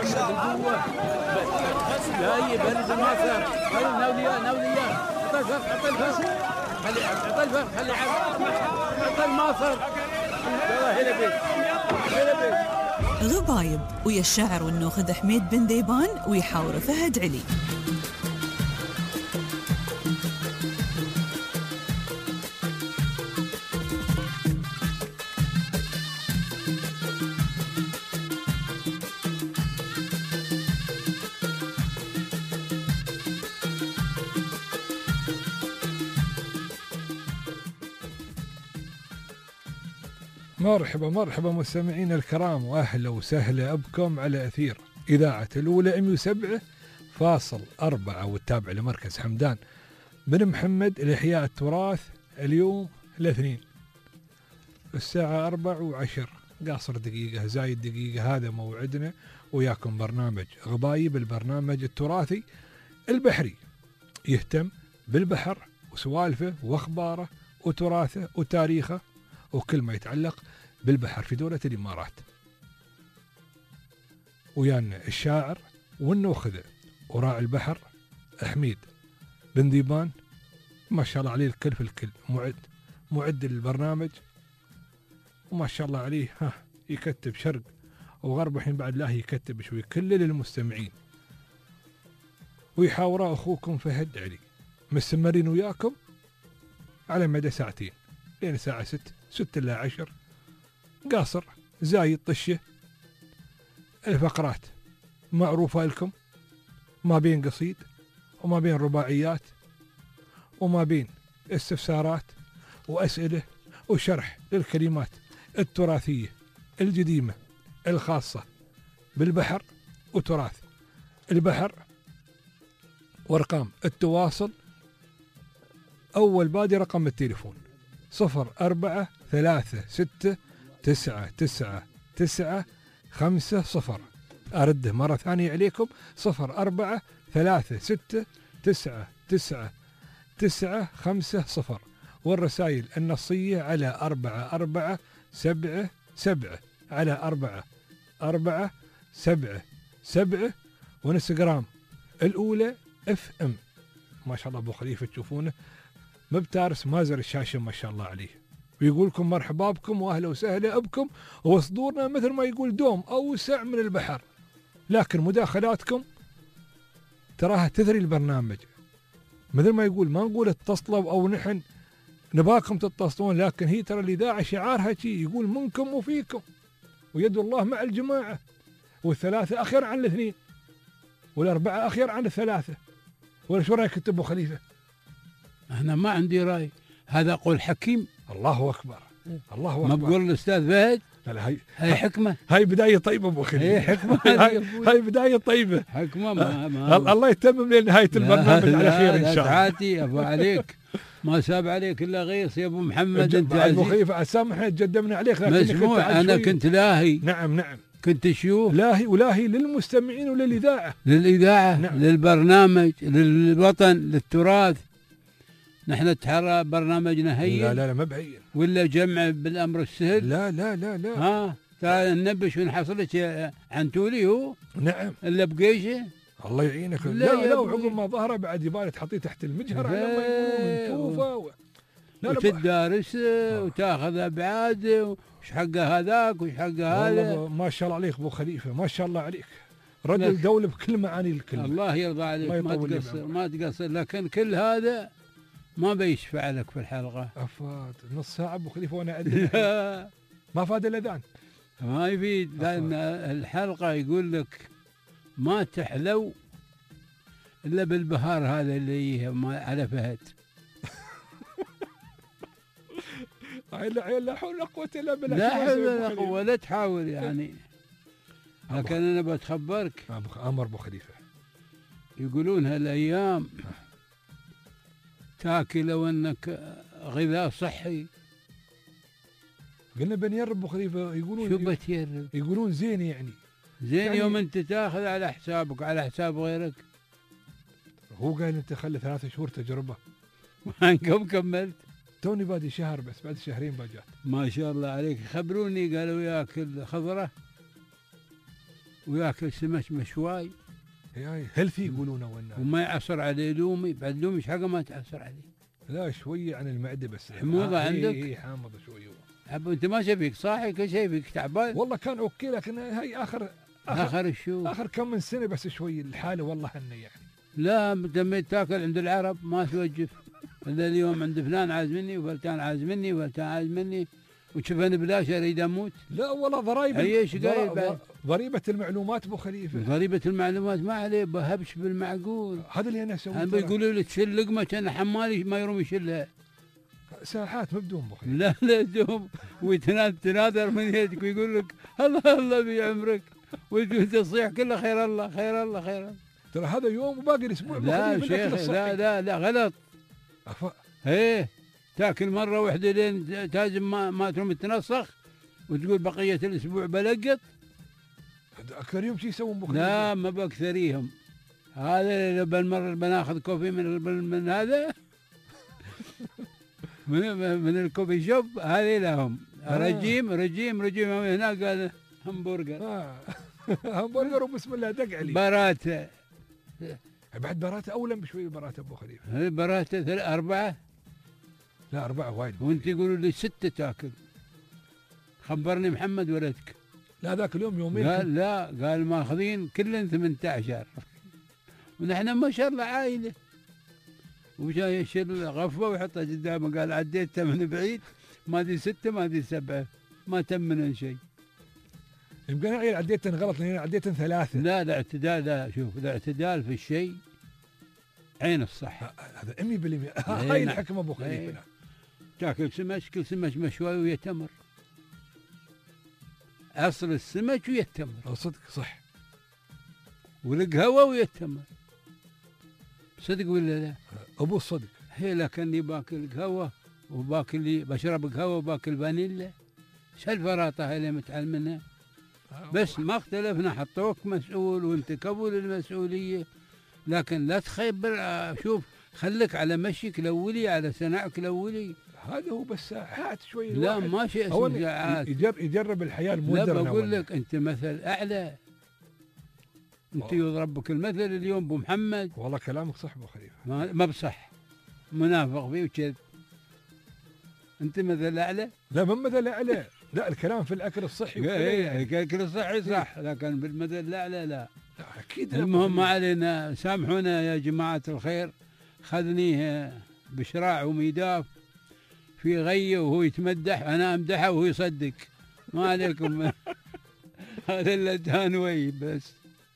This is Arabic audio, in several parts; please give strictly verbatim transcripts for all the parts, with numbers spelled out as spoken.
لا هي برد المصر. خلي ناوليا ناوليا. عطى الفرق عطى الفرق. خلي عطى الفرق خلي عطى المصر. يلا هلا بيك. هلا بيك. غبايب ويا الشاعر والنوخذ حميد بن ديبان ويحاور فهد علي. مرحبا مرحبا مستمعينا الكرام، واهلا وسهلا بكم على اثير اذاعه الاولى مئة وسبعة فاصل أربعة والتابع لمركز حمدان بن محمد لاحياء التراث. اليوم الاثنين الساعه أربعة وعشر قاصر دقيقه زايد دقيقه. هذا موعدنا وياكم برنامج غبايب، البرنامج التراثي البحري يهتم بالبحر وسوالفه واخباره وتراثه وتاريخه وكل ما يتعلق بالبحر في دولة الإمارات. ويانا الشاعر والنوخذة وراعي البحر حميد بن ديبان، ما شاء الله عليه الكل في الكل، معد معد البرنامج وما شاء الله عليه. ها يكتب شرق وغرب الحين بعد لا يكتب شوي كل للمستمعين. ويحاور أخوكم فهد علي مستمرين وياكم على مدى ساعتين لين الساعة ست ستة إلى عشر قاصر زايد طشة. الفقرات معروفة لكم، ما بين قصيد وما بين رباعيات وما بين استفسارات وأسئلة وشرح للكلمات التراثية القديمة الخاصة بالبحر وتراث البحر. وارقام التواصل أول بادي رقم التليفون صفر أربعة ثلاثة ستة تسعة تسعة تسعة خمسة صفر. أرده مرة ثانية عليكم صفر أربعة ثلاثة ستة تسعة تسعة تسعة خمسة صفر. والرسائل النصية على أربعة أربعة سبعة سبعة على أربعة أربعة سبعة سبعة. ونستغرام الأولى اف ام. ما شاء الله أبو خليفة تشوفونه مبتارس مازر الشاشة ما شاء الله عليه، ويقول لكم مرحبا بكم واهلا وسهلا بكم. وصدورنا مثل ما يقول دوم أوسع من البحر، لكن مداخلاتكم تراها تثري البرنامج. مثل ما يقول ما نقول اتصلوا أو نحن نباكم تتصلون، لكن هي ترى الإذاعة شعارها شيء يقول منكم وفيكم، ويد الله مع الجماعة، والثلاثة أخير عن الاثنين والأربعة أخير عن الثلاثة. ولا شو رأيك أنت أبو خليفة؟ أنا ما عندي رأي، هذا قول حكيم. الله أكبر الله أكبر. ما بقول الأستاذ فهد لا لا هاي هاي حكمة، هاي بداية طيبة أبو خليفة. هي حكمة هاي, هاي بداية طيبة حكمة. ما ما الله يتمم لنهاية البرنامج على خير إن شاء الله. سعادتي أبو عليك ما ساب عليك إلا غيص يا أبو محمد. أنت أبو خليفة سامحنا تقدمنا عليك مسموع. أنا كنت لاهي. نعم نعم كنت شيوخ لاهي ولاهي للمستمعين وللإذاعة للإذاعة نعم. للبرنامج للوطن للتراث. نحن نتحرى برنامجنا هين. لا لا لا ما بهين ولا جمع بالأمر السهل. لا لا لا لا ها تعال ننبش ونحصلك عن تولي هو. نعم إلا بقيشه الله يعينك. لا لا, لا وعقب ما ظهره بعد يبالي تحطيه تحت المجهر على ما يقولون نشوفه و... وتدارس وتاخذ أبعاد وش حقه هذاك وش حقه هذا. ما شاء الله عليك أبو خليفة ما شاء الله عليك، رجل دولة بكل معاني الكلمة. الله يرضى عليك ما تقصر ما تقصر، لكن كل هذا ما بيشفع لك في الحلقة. أفاد نص ساعة أبو خليفة وأنا أدري ما فاد الأذان. ما يفيد لأن الحلقة يقول لك ما تحلو إلا بالبهار هذا اللي على فهد. لا لا حول ولا قوة إلا بالله. لا حول ولا قوة لا تحاول يعني. لكن أنا بتخبرك أمر أبو خليفة يقولون هالأيام تاكل لو أنك غذاء صحي. قلنا بنيرب أبو خليفة يقولون شو بتيرب؟ يقولون زين يعني زين يعني يوم أنت تاخذ على حسابك على حساب غيرك. هو قال أنت خلي ثلاثة شهور تجربة. وانكم كملت؟ توني بادي شهر بس بعد شهرين باجات. ما شاء الله عليك. خبروني قالوا ياكل خضرة وياكل سمك مشواي هاي هيلثي يقولون والناس. وما يعصر عليه لومي، بعد لومي ايش حقه ما تعصر عليه. لا شويه عن المعده بس. حموضه آه عندك؟ اي حامضه شويه. أبو انت ما شفيك صاحي كل شيء فيك تعبان. والله كان اوكي لكن هاي اخر اخر, آخر الشو اخر كم من سنه بس شوي الحاله والله هني يعني. لا تميت تاكل عند العرب ما توجف الا اليوم عند فلان عازمني وفلتان عازمني وفلتان عازمني وشوفني بلاش اريد اموت. لا والله ضرايب ايش قايل ضريبه المعلومات ابو خليفه. ضريبه المعلومات ما عليه بهبش بالمعقول. هذا اللي انا اسويه. هم بيقولوا لي تشيل لقمه كان حمالي ما يروم يشيلها. ساحات مبدون ابو خليفه. لا لا دوم ويتناثر من يدك ويقول لك الله الله بعمرك وتصيح كله خير الله خير الله خير الله. ترى هذا يوم وباقي الاسبوع. لا شيخ لا لا لا غلط. أف... ايه تاكل مره واحده لين تازم ما ما تروم تنسخ وتقول بقيه الاسبوع بلقط. اكثر يوم شو يسوون ابو خليفه؟ لا ما بكثريهم. هذا بالمره بناخذ كوفي من من هذا من من الكوفي شوب هذه لهم. آه. رجيم رجيم رجيم هناك قال همبرجر. آه. همبرجر وبسم الله دق عليه. براته بعد براته اولى بشوي براته ابو خليفه. هي براته اربعه. لا اربعه وايد. وانت يقولوا لي سته تاكل. خبرني محمد ولدك. لا ذاك اليوم يومين. قال لا قال ماخذين كلن ثمانية عشر ونحن ما شاء الله عائله. وجاي يشيل غفوه ويحطها قدامه قال عديتها من بعيد ما ادري سته ما ادري سبعه ما تم منهم شيء. يمكن انا عديتن غلط لان عديتن ثلاثه. لا الاعتدال لا شوف الاعتدال في الشيء عين الصحه. هذا مية بالمية. هاي الحكمه ابو خليفه. تاكل سمك كل سمك مشوي ويا تمر. اصل السمك ويا التمر. صدق صح. والقهوه ويا التمر. صدق ولا لا؟ ابو الصدق. هي لكني باكل قهوه وباكل لي بشرب قهوه وباكل فانيلا. ايش هالفراطه هاي اللي متعلم منها؟ بس ما اختلفنا حطوك مسؤول وانت قبول المسؤوليه لكن لا تخيب. شوف خليك على مشيك الاولي على سنعك الاولي. هذا هو بس ساعات شوي. لا ما شيء اسمه ساعات. يجرب, يجرب الحياه المودرنه. لا بقول لك انت مثل اعلى. انت يضربك المثل اليوم ابو محمد. والله كلامك صح ابو خليفه. ما, ما بصح منافق فيه وكذب. انت مثل اعلى. لا ما مثل اعلى. لا الكلام في الاكل الصحي. اي الاكل الصحي صح لكن بالمثل الاعلى لا. لا اكيد. المهم ما علينا سامحونا يا جماعه الخير. خذنيه بشراع وميداف في غيه وهو يتمدح انا امدحه وهو يصدق. ما عليكم. هذا اللي تانوي بس.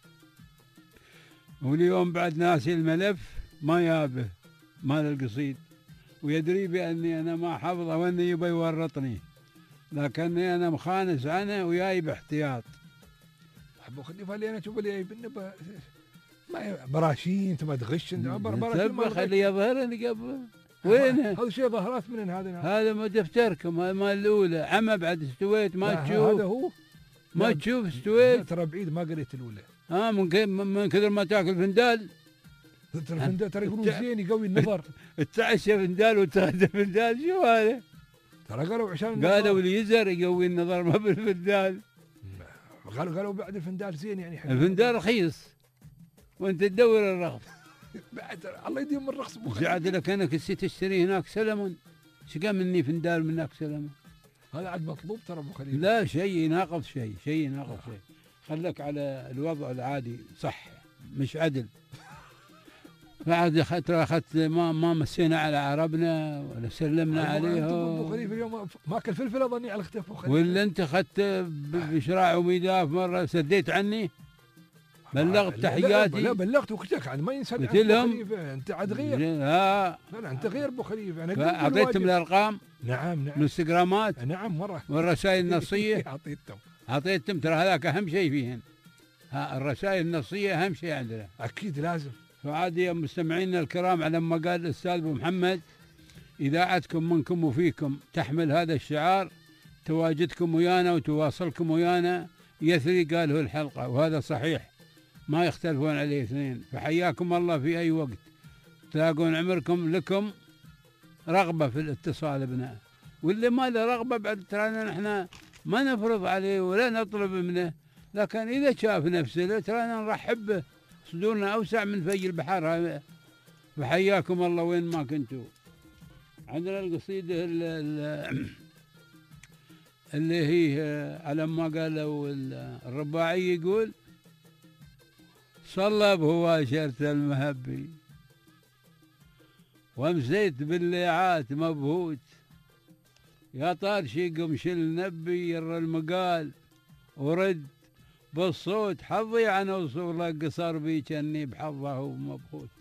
واليوم بعد ناسي الملف ما يابه مال القصيد ويدري باني انا ما حافظه واني يبي يورطني لكني انا مخانس عنه وياي باحتياط. ابو خليفه اللي انا اشوف اللي بالنبه ما براشين انت ما تغش انت براشين ما خليه يظهرني قبل. وينه؟ هذا شيء ظهرات من هذا. هذا ما دفتركم هذا مال الاولى عمى بعد استويت ما تشوف. هذا هو ما تشوف استويت. ترى بعيد ما قريت الاولى. اه من من كثر ما تاكل فندال. ترى فندال ترى يقولون زين يقوي النظر. التعشى فندال وتغدى فندال شو هذا؟ ترى قالوا عشان قالوا اليزر يقوي النظر ما بالفندال. قالوا قالوا بعد الفندال زين يعني حلو. الفندال رخيص وانت تدور الرخص. بعد الله يديم الرخص ابو خليفه. قاعد لك انا كنت تشتري هناك سلمون. ايش قام مني فندال من هناك سلمون؟ هذا عاد مطلوب ترى ابو خليفه. لا شيء يناقض شيء شيء يناقض شيء. خليك على الوضع العادي صح مش عدل. بعد اخذت اخذت ما ما مسينا على عربنا ولا سلمنا عليهم. ابو خليفه اليوم ماكل فلفل اظني على اختفى ابو خليفه. ولا انت اخذت بشراع وميداف مره سديت عني. بلغت تحياتي. لا بلغت وقتك عاد ما ينسى. قلت لهم انت عاد غير. لا لا لا انت غير ابو خليفه. انا اعطيتهم الارقام. نعم نعم. الانستغرامات. نعم مره. والرسائل النصيه. اعطيتهم. اعطيتهم ترى هذاك اهم شيء فيهن. ها الرسائل النصيه اهم شيء عندنا. اكيد لازم. فعاد يا مستمعينا الكرام على ما قال الاستاذ ابو محمد اذاعتكم منكم وفيكم تحمل هذا الشعار تواجدكم ويانا وتواصلكم ويانا يثري قاله الحلقه وهذا صحيح ما يختلفون عليه اثنين. فحياكم الله في اي وقت تلاقون عمركم لكم رغبه في الاتصال بنا واللي ما له رغبه بعد ترانا نحن ما نفرض عليه ولا نطلب منه لكن إذا شاف نفسه ترانا نرحب به، صدورنا أوسع من فج البحر هذا. وحياكم الله وين ما كنتوا. عندنا القصيدة اللي هي على ما قالوا الرباعي يقول: صلب هو شرت المهبي وامسيت بالليعات مبهوت، يا طارشي قم شل نبي ير المقال ورد بالصوت، حظي عن وصوله قصر بي كني بحظه ومبخوت.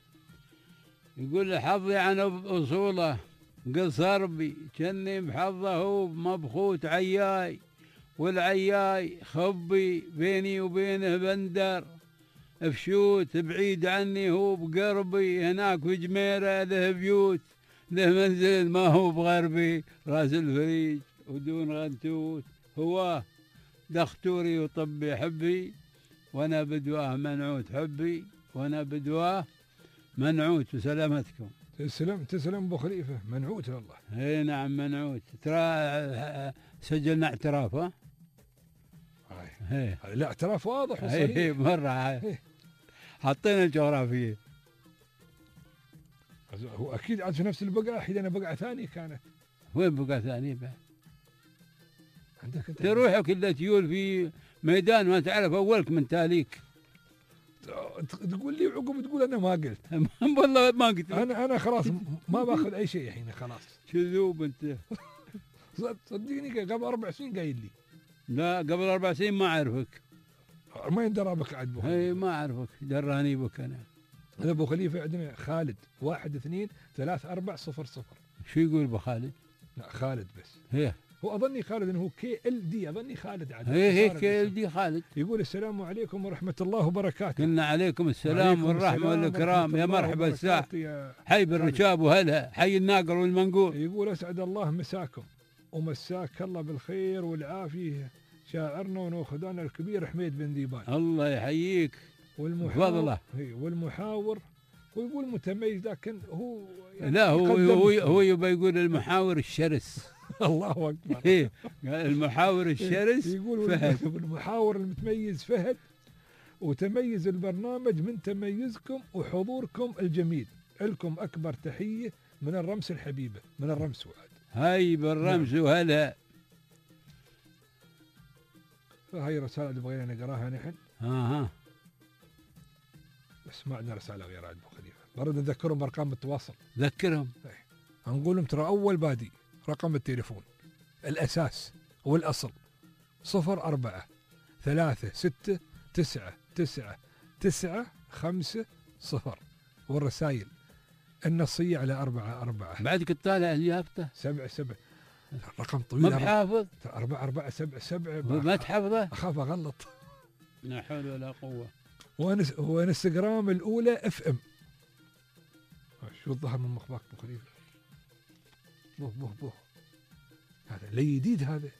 يقول حظي عن وصوله قصر بي كني بحظه ومبخوت، عياي والعياي خبي بيني وبينه بندر، فشوت بعيد عني هو بقربي، هناك في جميرة له بيوت، له منزل ما هو بغربي، راس الفريج ودون غنتوت، هو دختوري وطبي حبي، وانا بدواه منعوت حبي، وانا بدواه منعوت. وسلامتكم. تسلم تسلم ابو خليفه، منعوت والله. اي نعم منعوت. ترى سجلنا اعتراف. ها هاي لا اعتراف واضح وصريح. اي مره حطينا الجغرافيه. هو اكيد عاد في نفس البقعه، حين بقعه ثانيه كانت. وين بقعه ثانيه بعد؟ عندك انت تروح كلها تيول في ميدان ما تعرف اولك من تاليك. تقول لي عقب تقول انا ما قلت. والله ما قلت. انا انا خلاص ما باخذ اي شيء الحين خلاص. كذوب انت. صدقني قبل اربع سنين قايل لي. لا قبل اربع سنين ما اعرفك. ما يندرى بك عاد ابو خليفه. اي ما اعرفك، دراني بك انا. انا ابو خليفه عندنا خالد واحد اثنين ثلاث اربع صفر صفر. شو يقول ابو خالد؟ لا خالد بس. هي هو اظني خالد انه هو كي ال دي، اظني خالد عاد. هي هي كي ال دي خالد. يقول السلام عليكم ورحمه الله وبركاته. قلنا عليكم السلام والرحمه والاكرام، يا مرحبا الساع، حي بالركاب وهلا، حي الناقل والمنقول. يقول اسعد الله مساكم ومساك الله بالخير والعافيه شاعرنا ونوخدانا الكبير حميد بن ذيبان. الله يحييك. والمحاور والمحاور ويقول متميز، لكن هو يعني لا هو هو هو يبغى يقول المحاور الشرس. الله اكبر. ايه المحاور الشرس يقول فهد. المحاور المتميز فهد، وتميز البرنامج من تميزكم وحضوركم الجميل. لكم اكبر تحيه من الرمس الحبيبه، من الرمس وعد. هاي بالرمس وهلا. فهي رسالة اللي بغينا نقراها نحن. ها ها بس ما عندنا رسالة غير عاد ابو خليفه. برد نذكرهم بارقام التواصل. ذكرهم. نقول لهم ترى اول بادي رقم التليفون الاساس والاصل صفر أربعة ثلاثة ستة تسعة تسعة تسعة خمسة صفر، والرسائل النصية على أربعة أربعة. بعدك تطالع اليافطة سبعة سبعة. رقم طويل. ما بحافظ. أربعة أربعة سبعة سبعة. ما تحفظه. أخاف أغلط. لا حول ولا قوة. وانس وانستغرام الأولى اف ام. شو الظهر من مخباك ابو خليفه؟ بوه بوه بوه. هذا لي جديد هذا.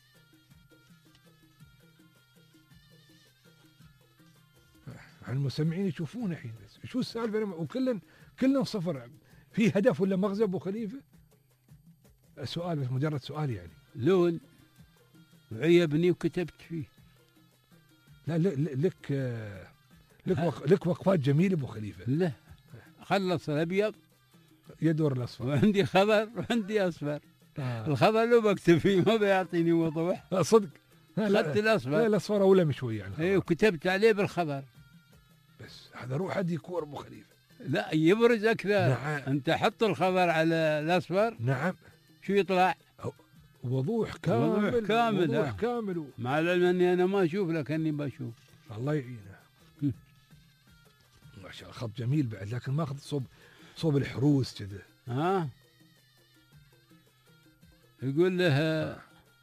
المستمعين يشوفون الحين بس شو السالفه، وكلن كلن صفر. في هدف ولا مغزى ابو خليفه؟ السؤال بس مجرد سؤال يعني. لون عيبني وكتبت فيه. لا لك لك وق... لك وقفات جميله ابو خليفه. لا خلص الابيض يدور الاصفر، وعندي خضر وعندي اصفر. آه. الخضر لو بكتب فيه ما بيعطيني وضوح. لا صدق. اخذت الاصفر. لا الاصفر اولى مشوي يعني. اي وكتبت عليه بالخضر. بس هذا روح حد يكور ابو خليفه. لا يبرز اكثر. نعم. انت حط الخضر على الاصفر. نعم. شو يطلع؟ وضوح كامل. وضوح كامل. وضوح كامل. مع العلم اني انا ما اشوف لكني بشوف. الله يعينه. ما شاء الله خط جميل بعد، لكن ماخذ صوب صوب الحروس كذا. ها يقول له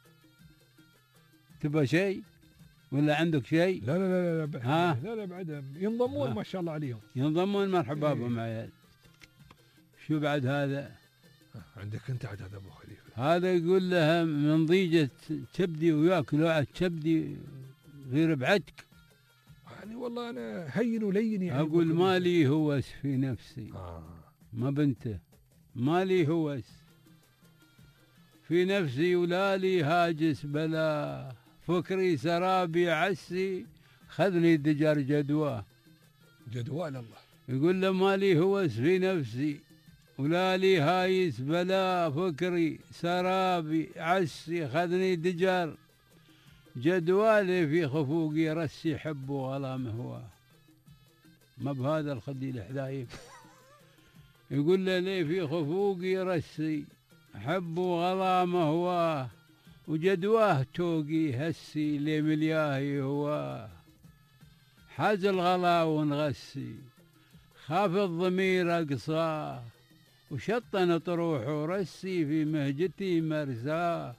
تبغى شيء ولا عندك شيء؟ لا لا لا لا بعد. ها لا لا بعد ينضمون. ما شاء الله عليهم ينضمون. مرحبا بهم عيال. شو بعد هذا؟ عندك انت عاد هذا ابو خليفه. هذا يقول لها من ضيجة كبدي وياك لوعة كبدي غير بعدك. يعني والله انا هين ولين يعني. اقول مالي هوس في نفسي. آه. ما بنته مالي هوس في نفسي ولا لي هاجس بلا فكري سرابي عسي خذني الدجار جدواه. جدوال الله. يقول له مالي هوس في نفسي ولا لي هايس بلا فكري سرابي عسي خذني دجار جدوالي في خفوقي رسي حب وغلام هواه. ما بهذا الخديل حذايب. يقول له لي في خفوقي رسي حب وغلام هواه وجدواه توقي هسي لي ملياهي هواه. حاز الغلا ونغسي خاف الضمير أقصاه وشطن طروح ورسي في مهجتي مرساه.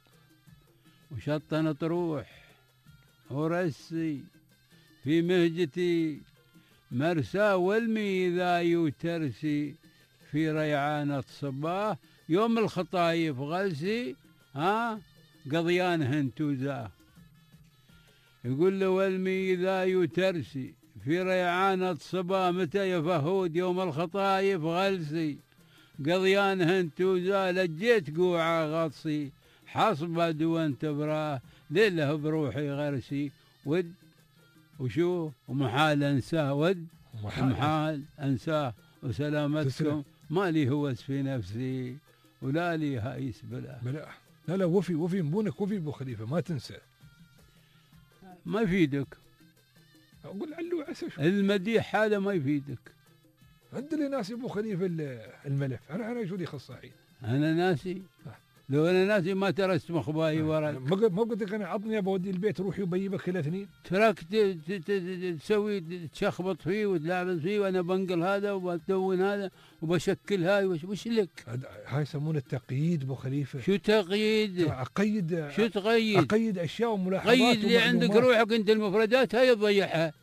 وشطن طروح ورسي في مهجتي مرساه والمي ذا يترسي في ريعانة صباه. يوم الخطايف غلسي ها قضيان هنتوزاه. يقول له والمي ذا يترسي في ريعانة صبا متى يا فهود يوم الخطايف غلسي قضيان هنتوزا. لجيت قوعة غطسي حصبة دون تبراه ليله بروحي غرسي ود وشو ومحال انساه ود ومحال انساه وسلامتكم مالي هوس في نفسي ولا لي هايس بلا. بلا لا لا وفي وفي مبونك وفي ابو خليفه ما تنسى. ما يفيدك. اقول علو عسى شو المديح هذا ما يفيدك. عندي ناس ابو خليفه الملف انا انا شو لي خص الحين. انا ناسي لو انا ناسي ما ترست مخباي وراك. ما قلت لك انا عطني بودي البيت روحي وبيبك كل اثنين. تركت تسوي تشخبط فيه وتلعب فيه وانا بنقل هذا وبدون هذا وبشكل هاي وش لك؟ هاي يسمونه التقييد ابو خليفه. شو تقييد؟ اقيد شو تقيد؟ اقيد اشياء وملاحظات. قيد اللي عندك روحك انت المفردات هاي تضيعها.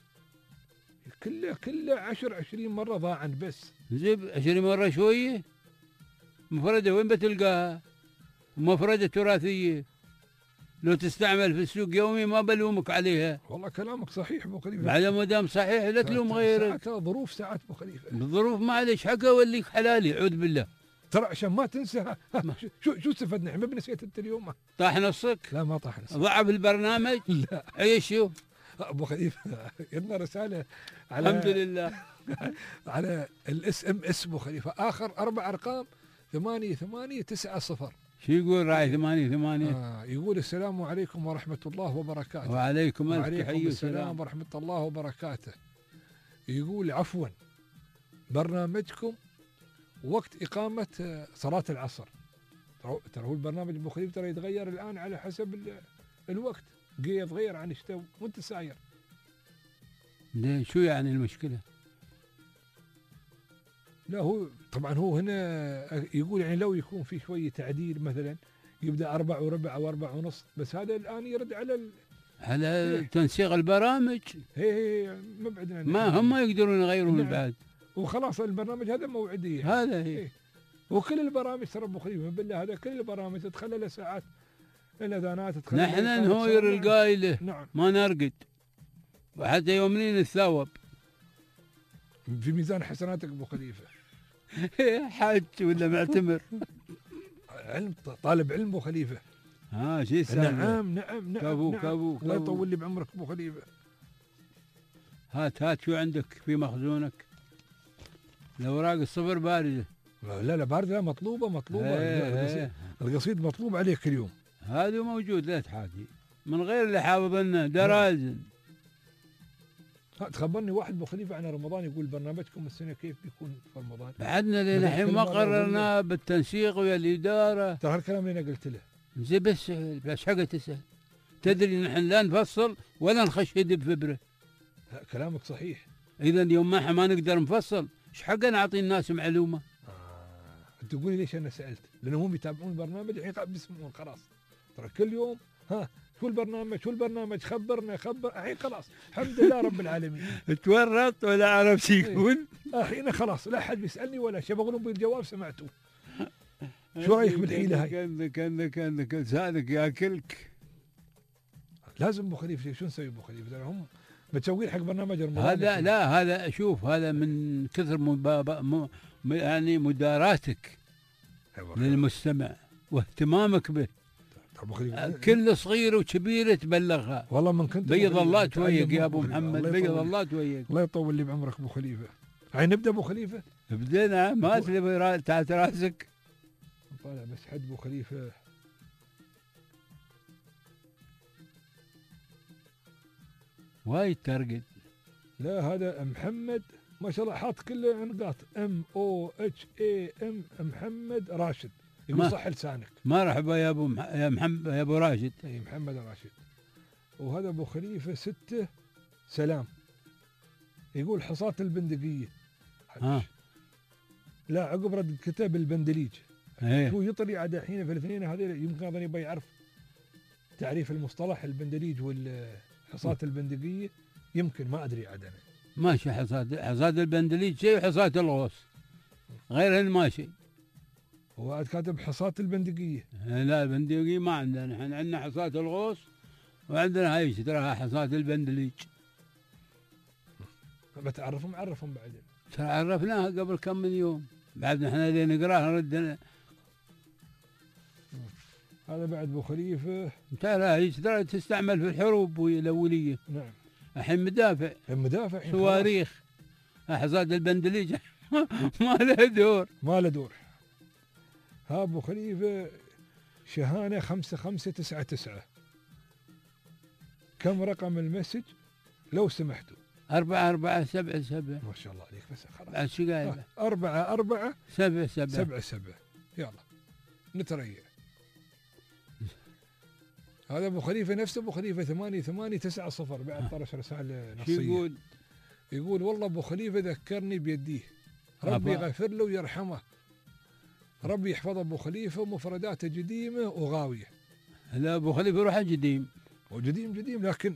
كله كله عشر عشرين مره ضاعن بس. زين عشرين مره شويه؟ مفردة وين بتلقاها؟ مفردة تراثية لو تستعمل في السوق يومي ما بلومك عليها. والله كلامك صحيح ابو خليفه. بعد ما دام صحيح لا تلوم غيرك. ساعات ظروف ساعات ابو خليفه. الظروف معلش حقا وليك حلالي عود بالله. ترى عشان ما تنسى شو شو استفدنا احنا؟ ما بنسيت انت اليوم. طاح نصك؟ لا ما طاح نصك. ضعف البرنامج؟ لا. اي شو؟ ابو خليفه لنا رساله على الحمد لله على الاس ام اس ابو خليفه اخر اربع ارقام ثمانية ثمانية تسعة صفر. شو يقول راعي ثمانية ثمانية؟ آه يقول السلام عليكم ورحمة الله وبركاته. وعليكم الف تحية السلام ورحمة الله وبركاته. يقول عفوا برنامجكم وقت إقامة صلاة العصر. ترى هو البرنامج ابو خليفه ترى يتغير الآن على حسب الوقت. قي يتغير عن الشتاء وانت ساير. ليه شو يعني المشكلة؟ لا هو طبعا هو هنا يقول يعني لو يكون في شوية تعديل مثلا يبدأ أربع وربع أو أربع ونص بس هذا الآن يرد على ال... على إيه؟ تنسيق البرامج. هي هي مبعدنا ما هم ما يقدرون يغيرون نعم. بعد وخلاص البرنامج هذا موعدية. هذا هي إيه؟ وكل البرامج ترى ابو خليفه بالله هذا كل البرامج تدخل له ساعات الاذانات تدخل. نحن نهوير القايله. نعم. ما نرقد وحتى يومين الثواب في ميزان حسناتك ابو خليفه. حاج ولا معتمر؟ علم طالب علم ابو خليفه. ها شو السالفه؟ نعم نعم نعم كابو نعم. كابو الله يطول لي بعمرك ابو خليفه. هات هات شو عندك في مخزونك؟ الاوراق الصفر بارده. لا لا بارده لا مطلوبه مطلوبه. ايه القصيد مطلوب عليك اليوم. هذا موجود لا تحاكي من غير اللي حافظ لنا درازن. تخبرني واحد ابو خليفه عن رمضان يقول برنامجكم السنه كيف بيكون في رمضان؟ بعدنا لين الحين ما قررناه بالتنسيق ويا الاداره. ترى هالكلام اللي انا قلت له. زي بس بس حاجه تسال. تدري نحن لا نفصل ولا نخشد بفبره. كلامك صحيح. اذا يوم ما ما نقدر نفصل ايش حق نعطي الناس معلومه؟ آه. تقول لي ليش انا سالت؟ لانهم هم يتابعون البرنامج الحين بيسمعون خلاص. ترى كل يوم ها شو البرنامج شو البرنامج خبرنا خبر الحين خلاص الحمد لله رب العالمين. تورط ولا عرف شو يقول. الحين خلاص لا احد بيسالني ولا شيء بقول بالجواب سمعتوه. شو رايك بالحيله هاي؟ كانك كانك كانك لسانك ياكلك. لازم ابو خليفه شو نسوي ابو خليفه؟ هم متسوقين حق برنامج رمضان. هذا لا هذا شوف هذا من كثر مبابا م يعني مداراتك للمستمع واهتمامك به أبو خليفة كل صغير وكبير تبلغها. والله من كنت بيض الله تويق يا ابو محمد، بيض الله تويق. الله يطول لي بعمرك ابو خليفه. هاي نبدا ابو خليفه. بدينا ما تبي تحت راسك. طالع بس حد ابو خليفه. وايد ترقد. لا هذا محمد ما شاء الله حاط كله نقاط ام او اتش اي ام محمد راشد. يقول صح لسانك. مرحبا يا ابو مح... يا محمد يا ابو راشد. اي محمد راشد. وهذا ابو خليفه ستة سلام. يقول حصاة البندقيه. ها. لا عقب رد كتاب البندليج. ايه. هو يطلع عاد الحين في الاثنين هذول يمكن هذا يبي يعرف تعريف المصطلح البندليج والحصاة البندقيه، يمكن ما ادري عاد انا. ماشي حصاد حصاد البندليج شيء وحصاد الغوص غيرهن ماشي. هو عاد كاتب حصاة البندقيه. لا البندقيه ما عندنا، احنا عندنا حصاد الغوص وعندنا هاي تراها حصاد البندليج. بتعرفهم عرفهم بعدين. ترى عرفناها قبل كم من يوم، بعد احنا اللي نقراها ردنا. هذا بعد ابو خليفه. ترى ترى تستعمل في الحروب الاوليه. نعم. الحين مدافع. المدافع صواريخ. حصاد البندليج ما له دور. ما له دور. ها ابو خليفه شهانه خمسة خمسة تسعة تسعة. كم رقم المسج لو سمحتوا؟ أربعة أربعة سبعة سبعة. ما شاء الله عليك بس خلاص. بعد شو قايله؟ أربعة أربعة سبعة سبعة سبعة سبعة. يلا نتريع. هذا ابو خليفه نفسه ابو خليفه ثمانية ثمانية تسعة صفر بعد طرش رسالة نصية. شو يقول؟ يقول والله ابو خليفه ذكرني بيديه، ربي يغفر له ويرحمه، ربي يحفظ ابو خليفه ومفرداته قديمه وغاويه. لا ابو خليفه روح قديم. وقديم قديم لكن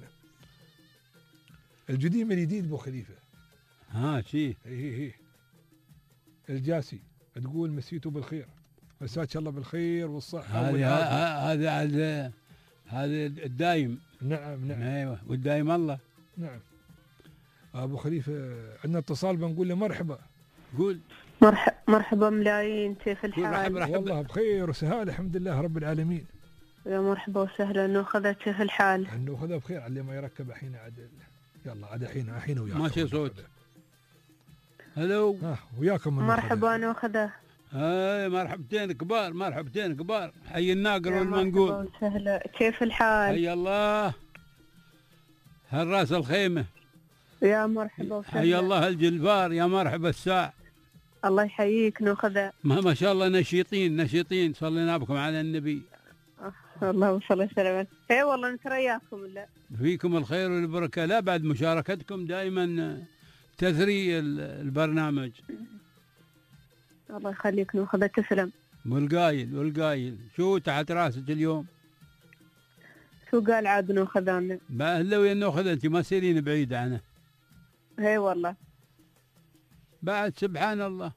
القديم الجديد ابو خليفه. ها شي. اي اي اي. الجاسي تقول مسيته بالخير، مساك الله بالخير والصحه هذا هذا هذا هذا الدايم. نعم نعم. ايوه والدايم الله. نعم. ابو خليفه عندنا اتصال بنقول له مرحبا. قول. مرحبا مرحبا ملايين، كيف الحال؟ مرحبا. والله بخير وسهال الحمد لله رب العالمين. يا مرحبا وسهلا. انه خذا كيف الحال؟ انه خذا بخير على ما يركب الحين عاد. يلا عاد الحين الحين وياكم. ماشي صوت. هلو. ها وياكم. مرحبا انا وخذا. اي مرحبتين كبار، مرحبتين كبار. حي الناقر والمنقول. مرحبا وسهلا. كيف الحال؟ حي الله هالراس الخيمه. يا مرحبا وسهلا. حي الله الجلبار. يا مرحبا الساع. الله يحييك نوخذا. ما, ما شاء الله نشيطين نشيطين. صلينا بكم على النبي. اللهم صل وسلم. اي والله نترياكم. لا فيكم الخير والبركه. لا بعد مشاركتكم دائما تثري البرنامج. الله يخليك نوخذا تسلم. والقايل والقايل شو تحت راسك اليوم؟ شو قال عاد نوخذانا؟ الا ويا نوخذ انت ما تسيرين بعيد عنه. اي والله. بعد سبحان الله.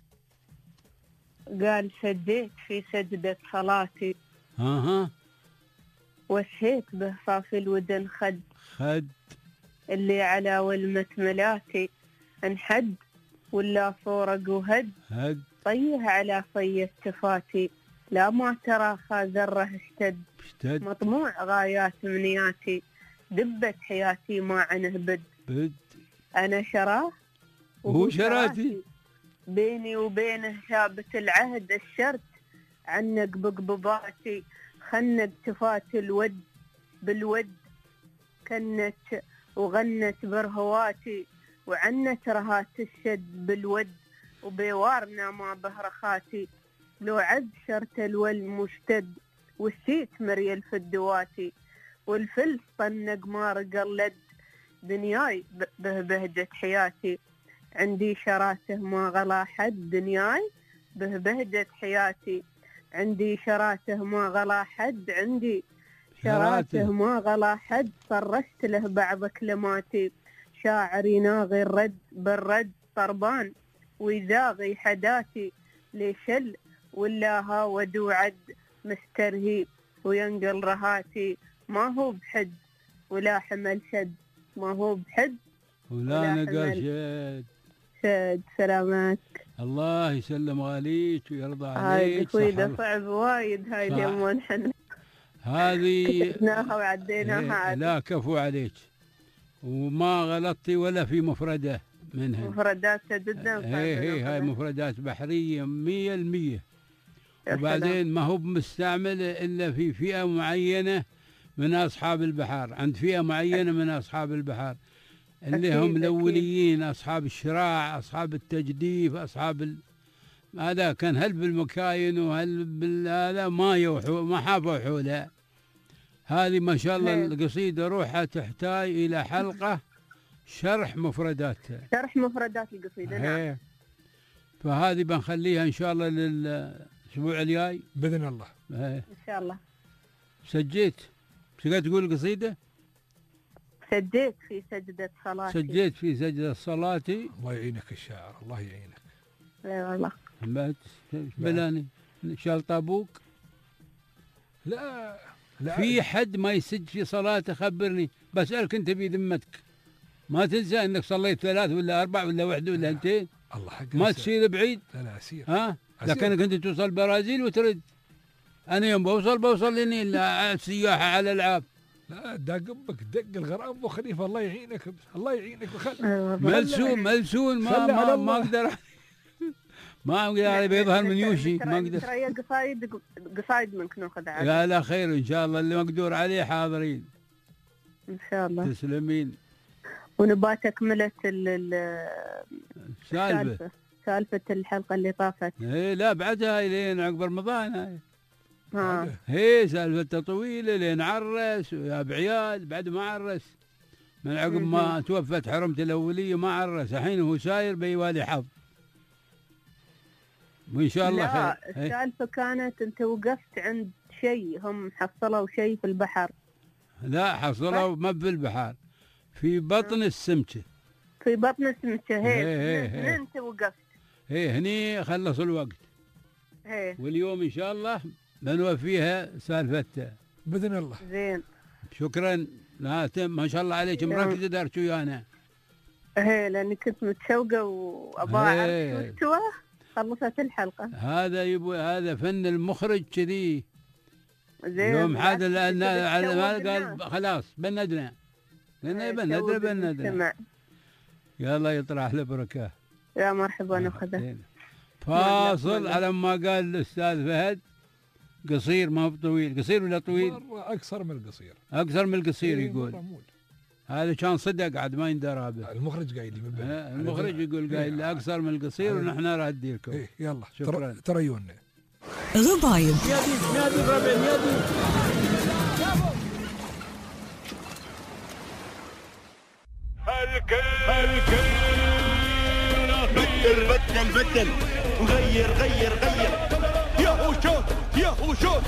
قال سجيت في سجدة صلاتي. ها ها. وسهيت بهفاف الودن خد. خد. اللي على ولمة ملاتي انحد ولا فورق وهد. هد. طيه على طي التفاتي لا ما تراخى ذره اشتد. اشتد. مطموع غايات منياتي دبت حياتي ما عنه بد. بد. انا شراه وهو شراتي. بيني وبينه ثابت العهد الشرت عنق بقبضاتي خنق تفات الود بالود كنت وغنت برهواتي وعنت رهات الشد بالود وبيوارنا ما بهرخاتي لو عد شرت الول مشتد والسيت مريل في الدواتي والفلس طنق ما رقلد دنياي به بهجة حياتي عندي شراته ما غلا حد دنياي به بهجة حياتي عندي شراته ما غلا حد عندي شراته ما غلا حد صرشت له بعض كلماتي شاعري ناغي الرد بالرد طربان ويذاغي حداتي ليشل ولا هاود وعد مسترهي وينقل رهاتي ما هو بحد ولا حمل شد ما هو بحد ولا نقل شد شد. سلاماتك. الله يسلم غاليك ويرضى عليك. هاي قصيدة صعب وايد هاي اليوم حنا. هذه كتبناها وعديناها عاد. لا كفو عليك، وما غلطتي ولا في مفردة منها. مفردات جدا. هي هي هاي مفردات بحرية مية المية. وبعدين ما هو مستعمل إلا في فئة معينة من أصحاب البحر، عند فئة معينة من أصحاب البحر اللي هم الأوليين، أصحاب الشراع، أصحاب التجديف، أصحاب ال... هذا كان هل بالمكاين وهل بالهذا ما يوحوا ما حافوا حولها. هذه ما شاء الله القصيدة روحها تحتاج إلى حلقة شرح مفرداتها. شرح مفردات القصيدة. نعم. فهذه بنخليها إن شاء الله للأسبوع الجاي بإذن الله. إن شاء الله. سجيت شو تقول قصيدة؟ سجيت في سجدة صلاتي. سجيت في سجدة صلاتي. الله يعينك الشاعر، الله يعينك. اي والله. بعد بلاني شلط ابوك. لا لا في حد ما يسج في صلاته خبرني، بسألك انت بذمتك ما تنسى انك صليت ثلاث ولا اربع ولا واحد ولا اثنتين؟ الله حق ما تصير بعيد. لا لا اسير. ها لكنك انت توصل برازيل وترد. انا يوم بوصل بوصل لني السياحه على العاب. لا داقبك دق الغرام ابو خليفه، الله يعينك الله يعينك. ملسون ملسون ما ما, ما اقدر ما اقدر بيظهر من يوشي ما اقدر. ترى قصايد قصايد منك ناخذها. لا لا خير ان شاء الله، اللي مقدور عليه حاضرين ان شاء الله. تسلمين. ونبغى تكمله السالفه سالفه الحلقه اللي طافت. ايه لا بعدها لين عقب رمضان هاي. ها هي سالفته طويله لين عرس ويا بعيال بعد ما عرس، من عقب ما توفت حرمته الاوليه ما عرس، الحين هو ساير بيوالي حظ وان شاء الله لا خير. السالفه كانت انت وقفت عند شيء، هم حصلوا شيء في البحر. لا حصلوا ما في البحر، في بطن السمكه. في بطن السمكه. هي هي انت وقفت. هي هني خلص الوقت. هي واليوم ان شاء الله بنوفيها سالفتها باذن الله. زين شكرا. لا ما شاء الله عليك مركزه دارت ويانا. ايه لاني كنت متشوقه وابغى اعرف شو استوى. خلصت الحلقه. هذا يبو هذا فن المخرج كذي. زين يوم حاد على ما قال خلاص بندنا قلنا بندنا بندنا. يلا يطرح له بركه. يا مرحبا ناخذه. فاصل على ما قال الاستاذ فهد. قصير ما هو طويل، قصير ولا طويل؟ مرة أقصر من القصير. أقصر من القصير يقول. هذا كان صدق عاد ما يندرى به. المخرج قايل لي. المخرج يقول قايل لي أقصر من القصير ونحن راح لكم. إيه يلا شكرا. تريونا. غبايب. يا دي يا دي ربع يا دي. الكل الكل بدل بدل بدل وغير غير غير يا هو شوت يا هو شوت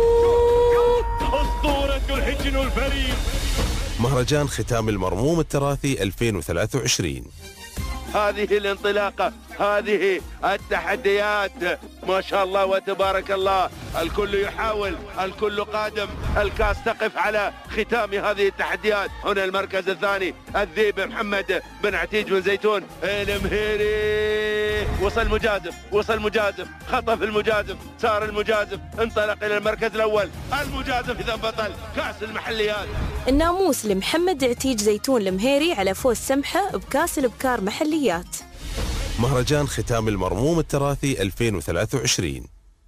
أسطورة الحجن والفريق. مهرجان ختام المرموم التراثي ألفين وثلاثة وعشرين. هذه الانطلاقة، هذه التحديات، ما شاء الله وتبارك الله. الكل يحاول، الكل قادم، الكاس تقف على ختام هذه التحديات. هنا المركز الثاني الذيب محمد بن عتيج بن زيتون المهيري. وصل مجازف، وصل مجازف، خطف المجازف، سار المجازف، انطلق إلى المركز الأول. المجازف إذا بطل كاس المحليات. الناموس لمحمد عتيج زيتون المهيري على فوز سمحة بكاس الابكار محليات. مهرجان ختام المرموم التراثي ألفين وثلاثة وعشرين.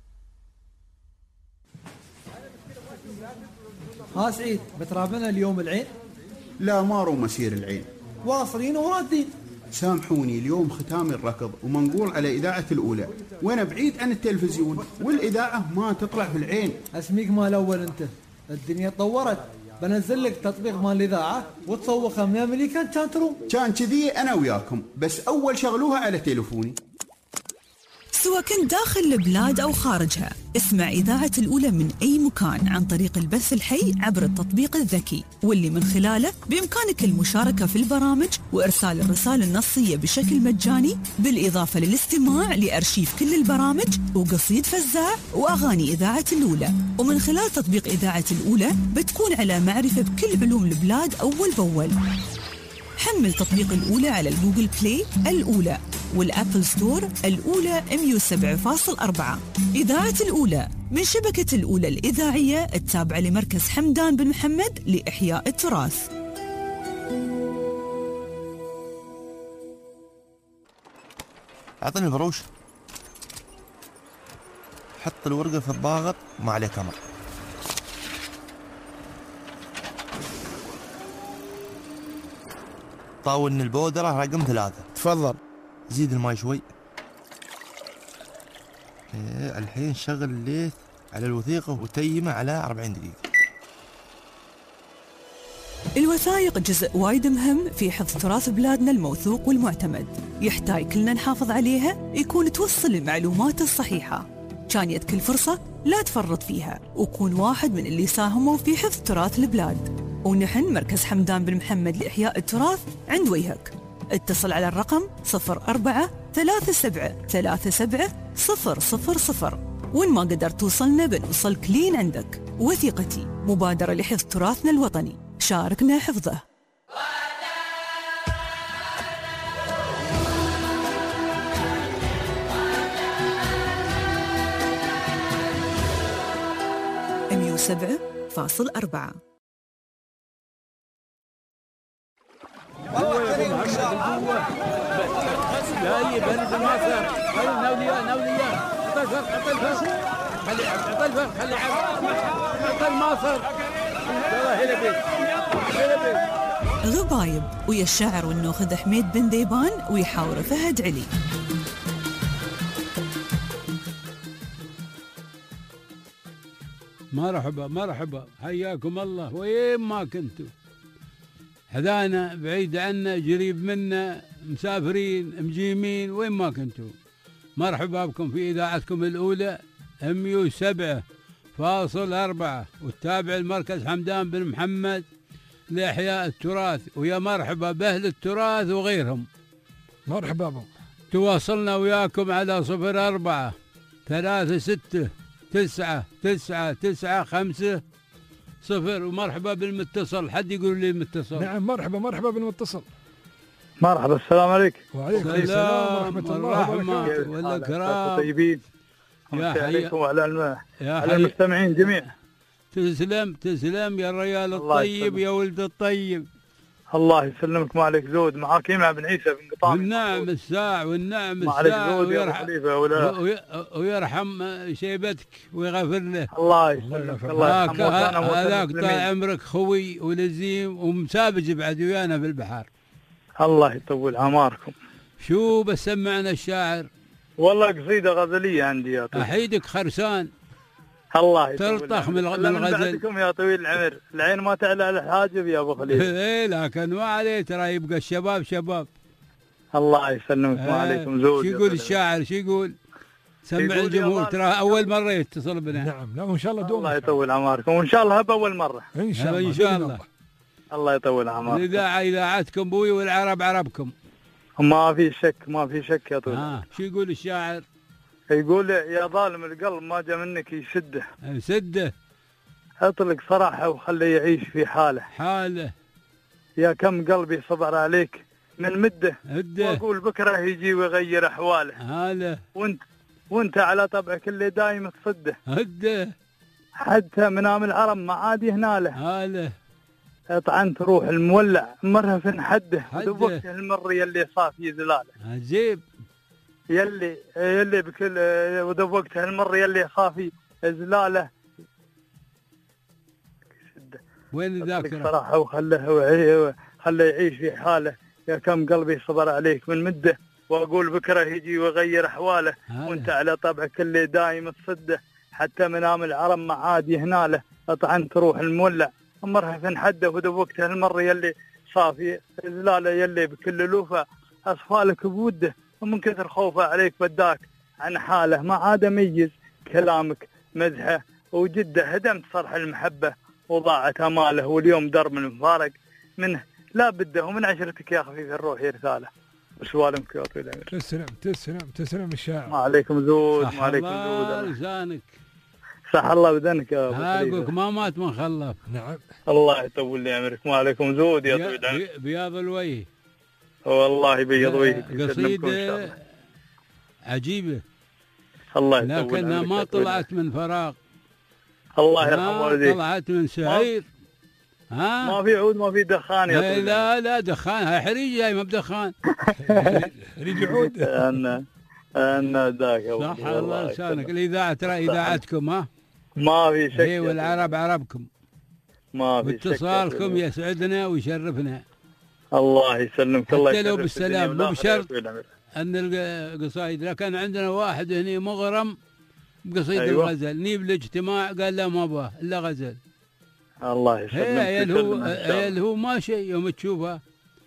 ها سعيد بترابنا اليوم العين؟ لا ما رو مسير العين، واصلين ورادين. سامحوني اليوم ختام الركض ومنقول على إذاعة الأولى، وأنا بعيد عن التلفزيون والإذاعة ما تطلع في العين. اسميك مال أول أنت، الدنيا تطورت، بنزل لك تطبيق مال الإذاعة وتصوخها من أمريكا كان تروم. كان كذي أنا وياكم، بس أول شغلوها على تليفوني. سواء كنت داخل البلاد أو خارجها، اسمع إذاعة الأولى من أي مكان عن طريق البث الحي عبر التطبيق الذكي، واللي من خلاله بإمكانك المشاركة في البرامج وإرسال الرسائل النصية بشكل مجاني، بالإضافة للاستماع لأرشيف كل البرامج وقصيد فزاع وأغاني إذاعة الأولى. ومن خلال تطبيق إذاعة الأولى بتكون على معرفة بكل علوم البلاد أول بأول. حمل تطبيق الأولى على الجوجل بلاي الأولى والأبل ستور الأولى مية وسبعة فاصلة أربعة. إذاعة الأولى من شبكة الأولى الإذاعية التابعة لمركز حمدان بن محمد لإحياء التراث. أعطني البروش، حط الورقة في الضاغط ما عليه كمر. طاولني البودرة رقم ثلاثة. تفضل. زيد الماء شوي. إيه الحين شغل الليث على الوثيقة وتيمه على أربعين دقيقة. الوثائق جزء وايد مهم في حفظ تراث بلادنا الموثوق والمعتمد، يحتاج كلنا نحافظ عليها، يكون توصل المعلومات الصحيحة. كان يد كل فرصة لا تفرط فيها، وكون واحد من اللي ساهموا في حفظ تراث البلاد. ونحن مركز حمدان بن محمد لإحياء التراث عند وجهك. اتصل على الرقم صفر أربعة ثلاثة سبعة ثلاثة سبعة صفر صفر صفر، وإن ما قدرت توصلنا بنوصلك لين عندك. وثيقتي مبادرة لحفظ تراثنا الوطني، شاركنا حفظه. مية وسبعة فاصل أربعة. لا يبرد المصر. خلي ناوليا ناوليا عطى الفرق عطى الفرق خلي عطى الفرق خلي عطى المصر. يلا هلا بيت هلا بيت. غبايب ويا الشاعر والنوخذ حميد بن ديبان ويحاور فهد علي. مرحبا مرحبا، حياكم الله وين ما كنتوا. حذانا بعيد عنا قريب منا، مسافرين مجيمين وين ما كنتوا. مرحبا بكم في إذاعتكم الأولى مية وسبعة فاصل أربعة، والتابع المركز حمدان بن محمد لإحياء التراث. ويا مرحبا بأهل التراث وغيرهم. مرحبا بكم. تواصلنا وياكم على صفر أربعة ثلاثة ستة تسعة تسعة تسعة خمسة صفر. ومرحبا بالمتصل، حد يقول لي المتصل. نعم مرحبا مرحبا بالمتصل. مرحبا، السلام عليكم. وعليكم السلام ورحمة الله وبركاته. والإكرام. طيبين. يا عليكم وعلى الم... يا على المستمعين جميعا. تسلم تسلم يا الرجال الطيب يا ولد الطيب. الله يسلمك، ما عليك زود. معاك يمنع بن عيسى بن قطام. والنعم الساعة والنعم الساعة. ما عليك زود ويرحم, ويرحم, ويرحم شيبتك ويغفر له. الله يسلمك. الله يرحمك. هذاك طال عمرك خوي ولزيم ومسابج بعد ويانا في البحر. الله يطول عماركم. شو بسمعنا الشاعر؟ والله قصيدة غزلية عندي يا طويل. أحيدك خرسان. الله يطول. تلطخ من الغزل. بعدكم يا طويل العمر، العين ما تعلى على الحاجب يا ابو خليل. ايه لكن ما عليه، ترى يبقى الشباب شباب. الله يسلمك. ما عليكم زود. شو يقول الشاعر؟ شو يقول؟ سمع الجمهور، ترى اول مرة يتصل بنا. نعم لا وان شاء الله دوم. الله يطول عماركم، وان شاء الله باول مرة. ان شاء الله ان شاء الله. الله يطول عماركم. الإذاعة إذاعتكم بوي والعرب عربكم. ما في شك ما في شك يا طويل. ها شو يقول الشاعر؟ يقول يا ظالم القلب ما جا منك يسده. يسده. اطلق صراحه وخليه يعيش في حاله. حاله. يا كم قلبي صبر عليك من مده. مده. واقول بكره يجي ويغير احواله. هاله. وانت وانت على طبعك اللي دايم تصده. هده. حتى منام العرب ما عاد يهناله. هاله. طعنت روح المولع مرة في حده. ودبكت المر يلي صافي زلاله. عجيب. يلي يلي بكل ودبكت المر يلي صافي زلاله. وين الذاكرة؟ صراحة وخله خله يعيش في حاله. يا كم قلبي صبر عليك من مده. واقول بكره يجي ويغير احواله. وانت على طبعك اللي دايم تصده. حتى منام العرب ما عاد يهناله. طعنت روح المولع مرها في حده. ودبكت المر يلي صافي زلاله. يلي بكل لوفه اصفالك بوده. ومن كثر خوفه عليك بداك عن حاله. ما عاد ميز كلامك مزحه وجده. هدمت صرح المحبه وضاعت اماله. واليوم درب المفارق منه لا بده. ومن عشرتك يا خفيف الروح رساله. وسوالمك يا طويل العمر. تسلم تسلم تسلم الشاعر. ما عليكم زود. ما عليكم زود. لسانك. صح الله بدنك يا ابو خليفه. ما مات من خلف. نعم. الله يطول لي عمرك. ما عليكم زود يا طويل العمر. بياض الوجه. والله بيض وجهك. قصيدة عجيبة. الله يطول لكنها ما طلعت من فراغ. الله يرحم والديك. طلعت من سعير. ها ما في عود ما في دخان يا طويل. لا لا دخان، هاي حريج جاي ما بدخان. حريج عود. انا انا ذاك صح الله لسانك. الاذاعه ترى اذاعتكم ها. ما في شك. اي والعرب عربكم. ما في شك. واتصالكم يسعدنا ويشرفنا. الله يسلمك. الله حتى لو بالسلام، مو بشرط ان القصايد. لكن عندنا واحد هنا مغرم بقصيدة أيوة. الغزل، نيب الاجتماع قال لا ما ابغاه الا غزل. الله يسلمك. عيل هو عيل هو ماشي يوم تشوفها.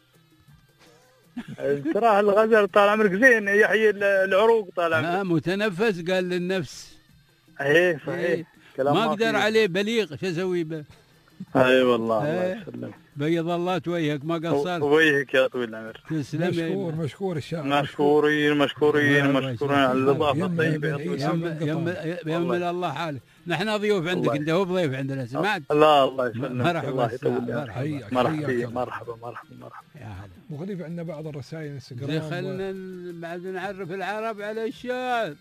ترى الغزل طال عمرك زين يحيي العروق طال عمرك. لا متنفس قال للنفس. ايه صحيح. إيه. ما اقدر عليه بليغ، شو اسوي به؟ اي والله. الله يسلمك. بيض الله وجهك ما قصرت. وجهك يا طويل العمر. تسلم. مشكور مشكور الشاعر. مشكورين مشكورين مشكورين على الاضافه الطيبه يا طويل العمر. يمل الله حالك. نحن ضيوف عندك، انت هو ضيف عندنا، سمعت؟ لا الله يسلمك. مرحبا مرحبا مرحبا مرحبا مرحبا. يا هلا. ابو خليفه عندنا بعض الرسائل انستغرام. دخلنا بعد نعرف العرب على الشعر.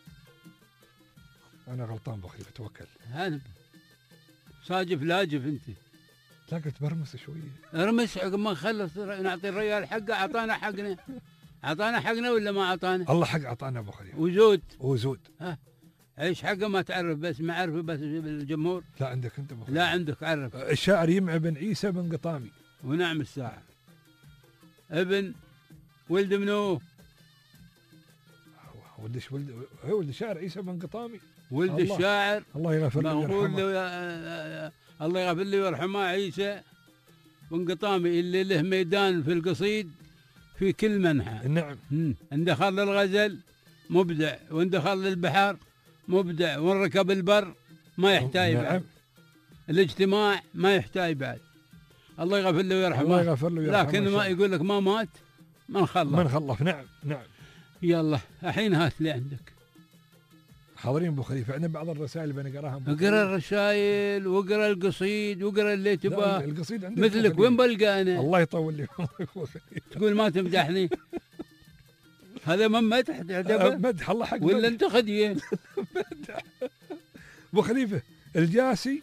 انا غلطان ابو خليفه، توكل. هانب صاجف لاجف انت. لا قلت برمس شويه. ارمس عقب ما نخلص نعطي الرجال حقه. اعطانا حقنا. اعطانا حقنا ولا ما اعطانا؟ الله حق اعطانا ابو خليفه. وزود. وزود. ها ايش حقه ما تعرف بس معرفه بس بالجمهور. لا عندك انت ابو خليفه. لا عندك عرف. الشاعر يمع بن عيسى بن قطامي. ونعم الساعه. ابن ولد منو؟ ولدش ولد ولد الشاعر عيسى بن قطامي. ولد الله. الشاعر الله يغفر له ويرحمه. الله يغفر له ويرحمه عيسى بن قطامي اللي له ميدان في القصيد في كل منحى. نعم. ان دخل للغزل مبدع، وان دخل للبحر مبدع، وان ركب البر ما يحتاج نعم. بعد. الاجتماع ما يحتاج بعد. الله يغفر له ويرحمه. الله يغفر له ويرحمه. لكن ما يقول لك ما مات ما نخلف. ما نخلف. نعم نعم. يلا الحين هات لي عندك. حاضرين ابو خليفه. عندنا بعض الرسائل بنقراها. اقرا الرسائل واقرا القصيد واقرا اللي تبغاه. القصيد عندك مثلك وين بلقى انا؟ الله يطول لي تقول ما تمدحني. هذا من مدح تعتبر؟ مدح الله حق ولا انت خديه؟ مدح. ابو خليفه الجاسي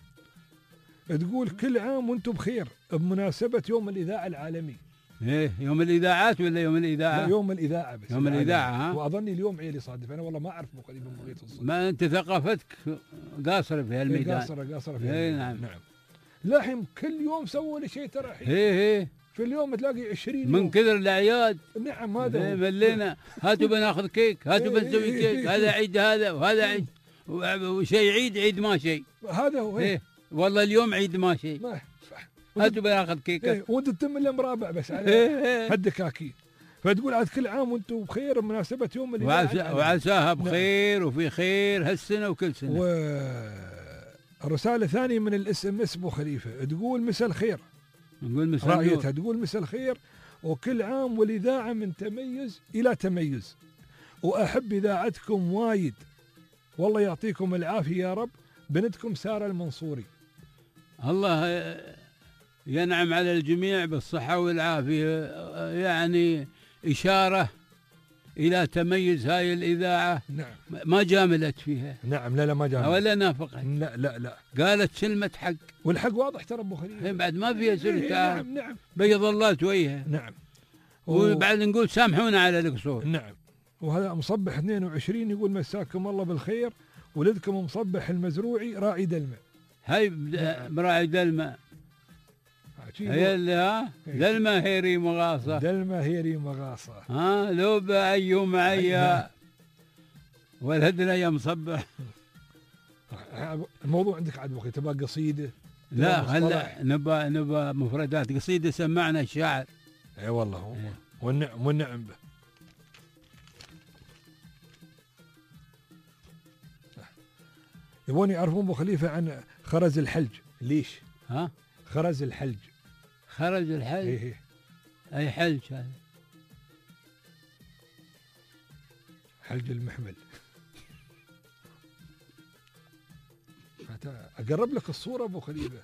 تقول كل عام وانتم بخير بمناسبه يوم الاذاعه العالمي. ايه يوم الاذاعات ولا يوم الاذاعه؟ لا يوم الاذاعه بس. يوم الاذاعه ها؟ واظني اليوم عيد يصادف. انا والله ما اعرف ابو خليفه بغيت الصدق. ما انت ثقافتك قاصره في هالميدان. قاصره قاصره في ايه نعم نعم. لحم كل يوم سووا لي شيء ترى. ايه ايه في اليوم تلاقي عشرين من كثر الاعياد. نعم هذا ايه ملينا. هاتوا بناخذ كيك، هاتوا بنسوي كيك، هذا عيد هذا وهذا عيد وشيء عيد عيد ما شيء. هذا هو. ايه والله اليوم عيد ما شيء. ما صح. هاتوا بناخذ كيك. ايه وانت تتم الا مرابع بس على هالدكاكين. فتقول عاد كل عام وانتم بخير بمناسبه يوم الاذاعه. وعساها بخير وفي خير هالسنه وكل سنه. والرساله الثانيه من الاس ام اس ابو خليفه تقول مساء الخير. نقول مساء رايتها تقول مساء الخير وكل عام والاذاعه من تميز الى تميز، واحب اذاعتكم وايد والله يعطيكم العافيه يا رب. بنتكم ساره المنصوري. الله ينعم على الجميع بالصحه والعافيه. يعني اشاره الى تميز هاي الاذاعه. نعم. ما جاملت فيها. نعم لا لا ما جاملت ولا نافقت. لا لا لا قالت كلمه حق. والحق واضح ترى ابو خليفه. بعد ما فيها سلطه. نعم نعم. بيض الله وجهها. نعم. وبعد نقول سامحونا على القصور. نعم. وهذا مصبح اثنين وعشرين يقول مساكم الله بالخير، ولدكم مصبح المزروعي راعي دلمه. هاي راعي دلمه. هي اللي ها دلمه هيري مغاصه. دلمه هيري مغاصه. ها لو بعيو معيا ولدنا يا مصبح. الموضوع عندك عاد بخي تبغى قصيده؟ لا هلا نبى نبى مفردات قصيده سمعنا الشاعر. اي والله هو والنعم والنعم به. يبون يعرفون ابو خليفه عن خرز الحلج. ليش؟ ها؟ خرز الحلج. خرز الحلج؟ ايه ايه. اي حلج هذا؟ حلج المحمل. اقرب لك الصوره ابو خليفه.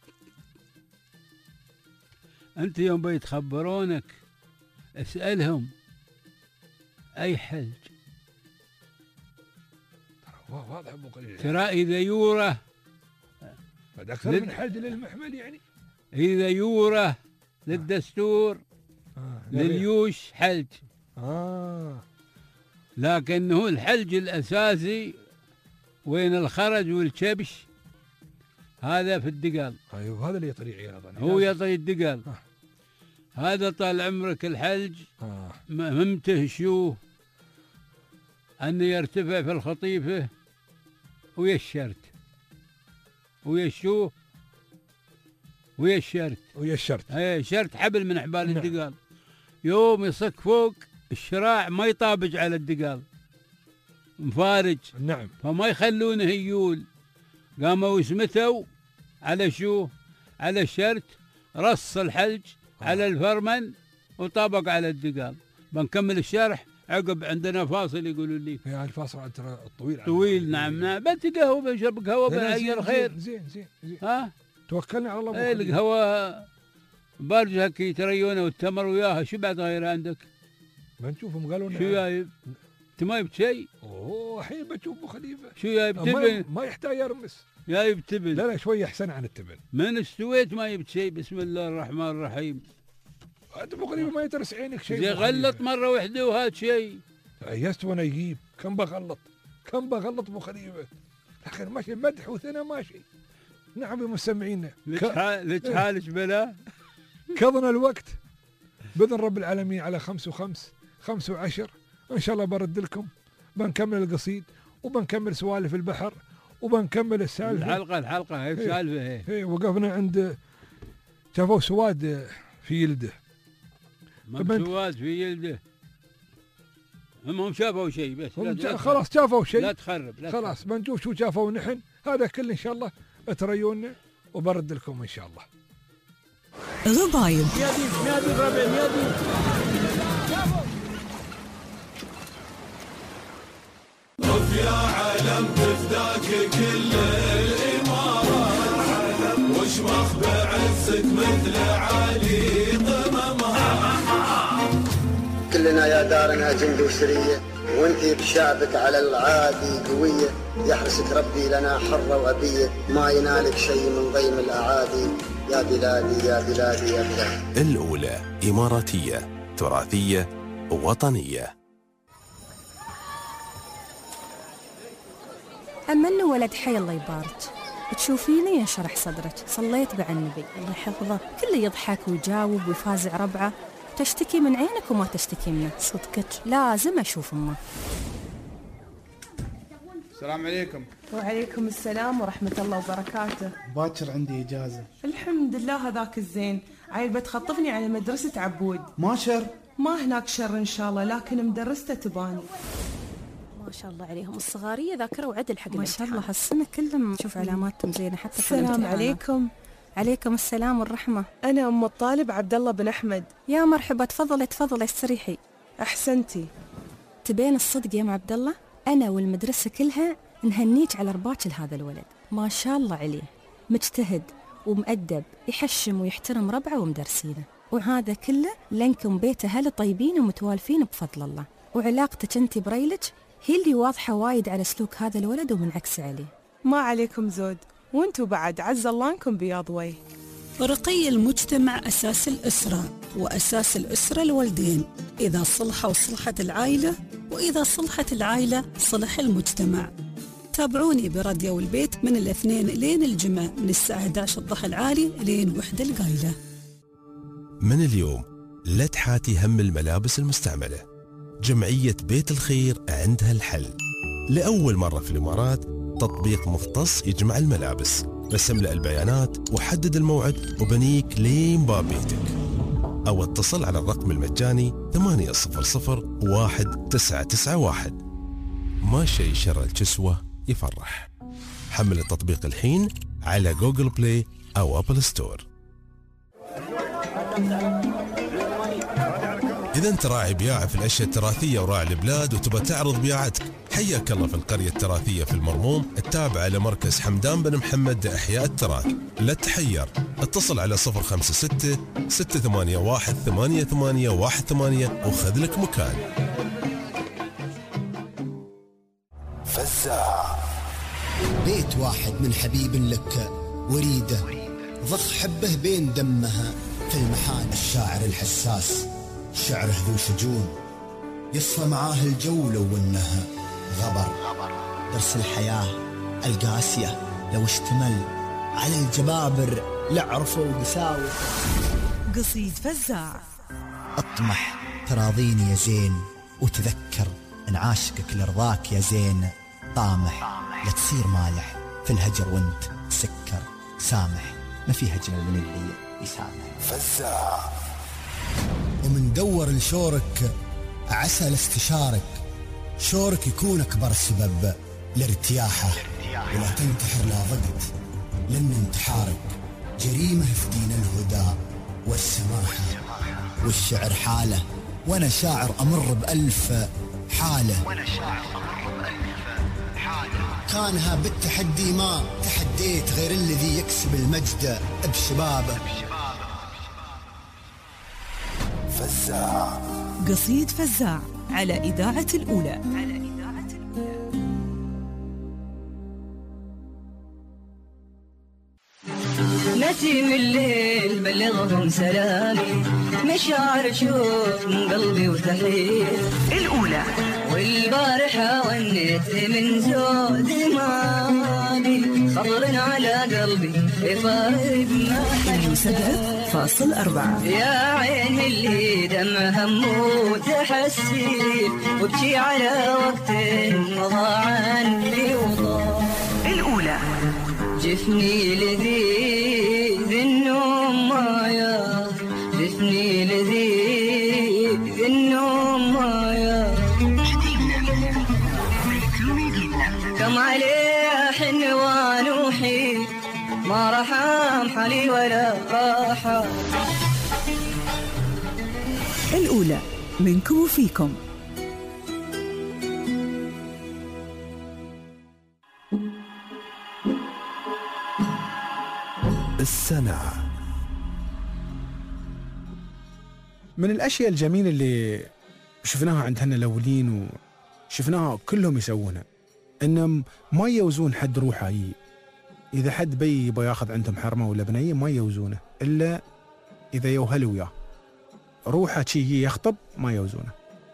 انت يوم بيتخبرونك اسالهم اي حلج. ترى واضح ابو خليفه. ترى اذا يوره أكثر لل... من حد للمحمل يعني. إذا يوره للدستور آه. لليوش حلج. آه. لكنه الحلج الأساسي وين الخرج والكبش هذا في الدقال. أيوه هذا اللي يطري عياضا. هو يطري الدقال. آه. هذا طال عمرك الحلج آه. ممته شو أنه يرتفع في الخطيفة ويا الشرت ويا الشو ويا الشرت ويا الشرت. ايه شرت حبل من حبال نعم. الدقال. يوم يصك فوق الشراع ما يطابج على الدقال مفارج. نعم. فما يخلونه يول. قاموا يسمتوا على شو على الشرت رص الحلج آه. على الفرمن وطابق على الدقال. بنكمل الشرح عقب عندنا فاصل يقولوا لي. يعني الفاصل ترى طويل طويل. نعم نعم. بنت قهوه بنشرب قهوه بنعير خير. زين زين زين. ها توكلنا على الله. ايه القهوه بارجه هكي تريونه والتمر وياها. شو بعد غير عندك؟ بنشوفهم قالوا لنا شو جايب؟ انت ما جبت شيء؟ اوه الحين بشوف ابو خليفه. شو جايب؟ تبن؟ ما, ما يحتاج يرمس. جايب تبن. لا لا شوي احسن عن التبن. من استويت ما جبت شيء. بسم الله الرحمن الرحيم. انت ابو خليفه ما يترس عينك شيء. زي غلط مره واحده وهذا شيء. عيست وانا يجيب. كم بغلط كم بغلط ابو خليفه. اخر ماشي مدح وثنى ماشي. نعم يا مستمعينا. لك حالك بلا. كظنا الوقت باذن رب العالمين على خمس وخمس خمس وعشر ان شاء الله برد لكم. بنكمل القصيد وبنكمل سوالف البحر وبنكمل السالفه. الحلقه الحلقه هي سالفه هي. هي وقفنا عند شافوا سواد في يلده. سواد في يلده. هم شافوا شيء بس. لا خلاص شافوا شيء. لا تخرب. لا خلاص تخرب. بنشوف شو شافوا نحن. هذا كله ان شاء الله تريونا وبرد لكم ان شاء الله. غبايب. يا علم تفداك كل الإمارات وش مخبى عزك مثل علي قممها. كلنا يا دارنا جند وسرية وانتي بشعبك على العادي قوية. يحرسك ربي لنا حرة وأبية ما ينالك شيء من ضيم الأعادي. يا بلادي يا بلادي يا بلادي. الأولى إماراتية تراثية وطنية. أمن ولد حي الله يبارك. تشوفيني ينشرح صدرك. صليت مع النبي الله يحفظه. كله يضحك ويجاوب ويفازع ربعه. تشتكي من عينك وما تشتكي منه. صدقك لازم أشوف أمه. السلام عليكم. وعليكم السلام ورحمة الله وبركاته. باكر عندي إجازة. الحمد لله هذاك الزين. عيل بتخطفني على مدرسة عبود. ما شر؟ ما هناك شر إن شاء الله لكن مدرسته تباني. ما شاء الله عليهم الصغارية ذاكرة وعدل حق ما شاء الله هالسنة كلهم شوف علاماتهم زينة حتى في الامتحان. السلام عليكم. عليكم السلام والرحمة. أنا أم الطالب عبد الله بن أحمد. يا مرحبا تفضلي تفضلي استريحي. أحسنتي. تبين الصدق يا ام عبد الله أنا والمدرسة كلها نهنيك على رباك لهذا الولد. ما شاء الله عليه مجتهد ومؤدب يحشم ويحترم ربعه ومدرسينه. وهذا كله لأنكم بيت أهل طيبين ومتوالفين بفضل الله. وعلاقتك أنت بريلك هي اللي واضحة وايد على سلوك هذا الولد ومنعكس عليه. ما عليكم زود وانتوا بعد عز الله انكم بياض وجه. رقي المجتمع أساس الأسرة وأساس الأسرة الوالدين. إذا صلحوا صلحت العائلة وإذا صلحت العائلة صلح المجتمع. تابعوني براديو البيت من الاثنين لين الجمعة من الساعة إحدى عشر الضحى العالي لين وحدة القايلة. من اليوم لا تحاتي هم الملابس المستعملة. جمعية بيت الخير عندها الحل. لأول مرة في الإمارات تطبيق مختص يجمع الملابس. رسم له البيانات وحدد الموعد وبنيك لين باب بيتك. أو اتصل على الرقم المجاني ثمانية صفر صفر واحد تسعة تسعة واحد. ما شيء شر الكسوة يفرح. حمل التطبيق الحين على جوجل بلاي أو أبل ستور. إذا أنت راعي بياعة في الأشياء التراثية وراعي البلاد وتبى تعرض بياعتك حياك الله في القرية التراثية في المرموم التابعة لمركز حمدان بن محمد لإحياء التراث. لا تحير اتصل على صفر خمسة ستة ستة ثمانية واحد ثمانية ثمانية واحد ثمانية وخذ لك مكان. فزاع بيت واحد من حبيب لك وريده ضخ حبه بين دمها في المحان. الشاعر الحساس شعره ذو شجون يصفى معاه الجو لو انها غبر. درس الحياة القاسية لو اشتمل على الجبابر لعرفوا قساوة. قصيد فزاع. اطمح تراضيني يا زين وتذكر ان عاشقك لرضاك يا زين. طامح لا تصير مالح في الهجر وانت سكر. سامح ما فيها اجمل من اللي يسامح. فزاع. ومن دور لشورك عسى لاستشارك. شورك يكون اكبر سبب لارتياحه. ولا تنتحر لا ضغط لان انتحارك جريمه في دين الهدى والسماحه. والشعر حاله وانا شاعر امر بالف حاله. وانا شاعر امر بالف حاله. كانها بالتحدي ما تحديت غير الذي يكسب المجد بشبابه. فزاع. قصيد فزاع على إذاعة الأولى. نسيم الليل بلغهم سلامي. مشاعر شوف من قلبي وتحية الأولى. والبارحة ونيت من زود مالي. صبر على قلبي يفارق ما حد. سبعة فاصل أربعة. يا عين اللي دمها موت حسي وابكي على وقت مضى عني وضاع. الأولى. جفني لذيذ النوم مايا. جفني لذيذ النوم مايا. كم عليه حنوان وحيد ما رحم حالي ولا راحة. الأولى منكم وفيكم. السنة. من الأشياء الجميلة اللي شفناها عند هنا الأولين وشفناها كلهم يسوونها إنهم ما يوزون حد روحه. إذا حد بي يبغى ياخذ عندهم حرمة ولا بنية ما يوزونه إلا إذا يوهلوا وياه. روحه شي يخطب ما يوزونه.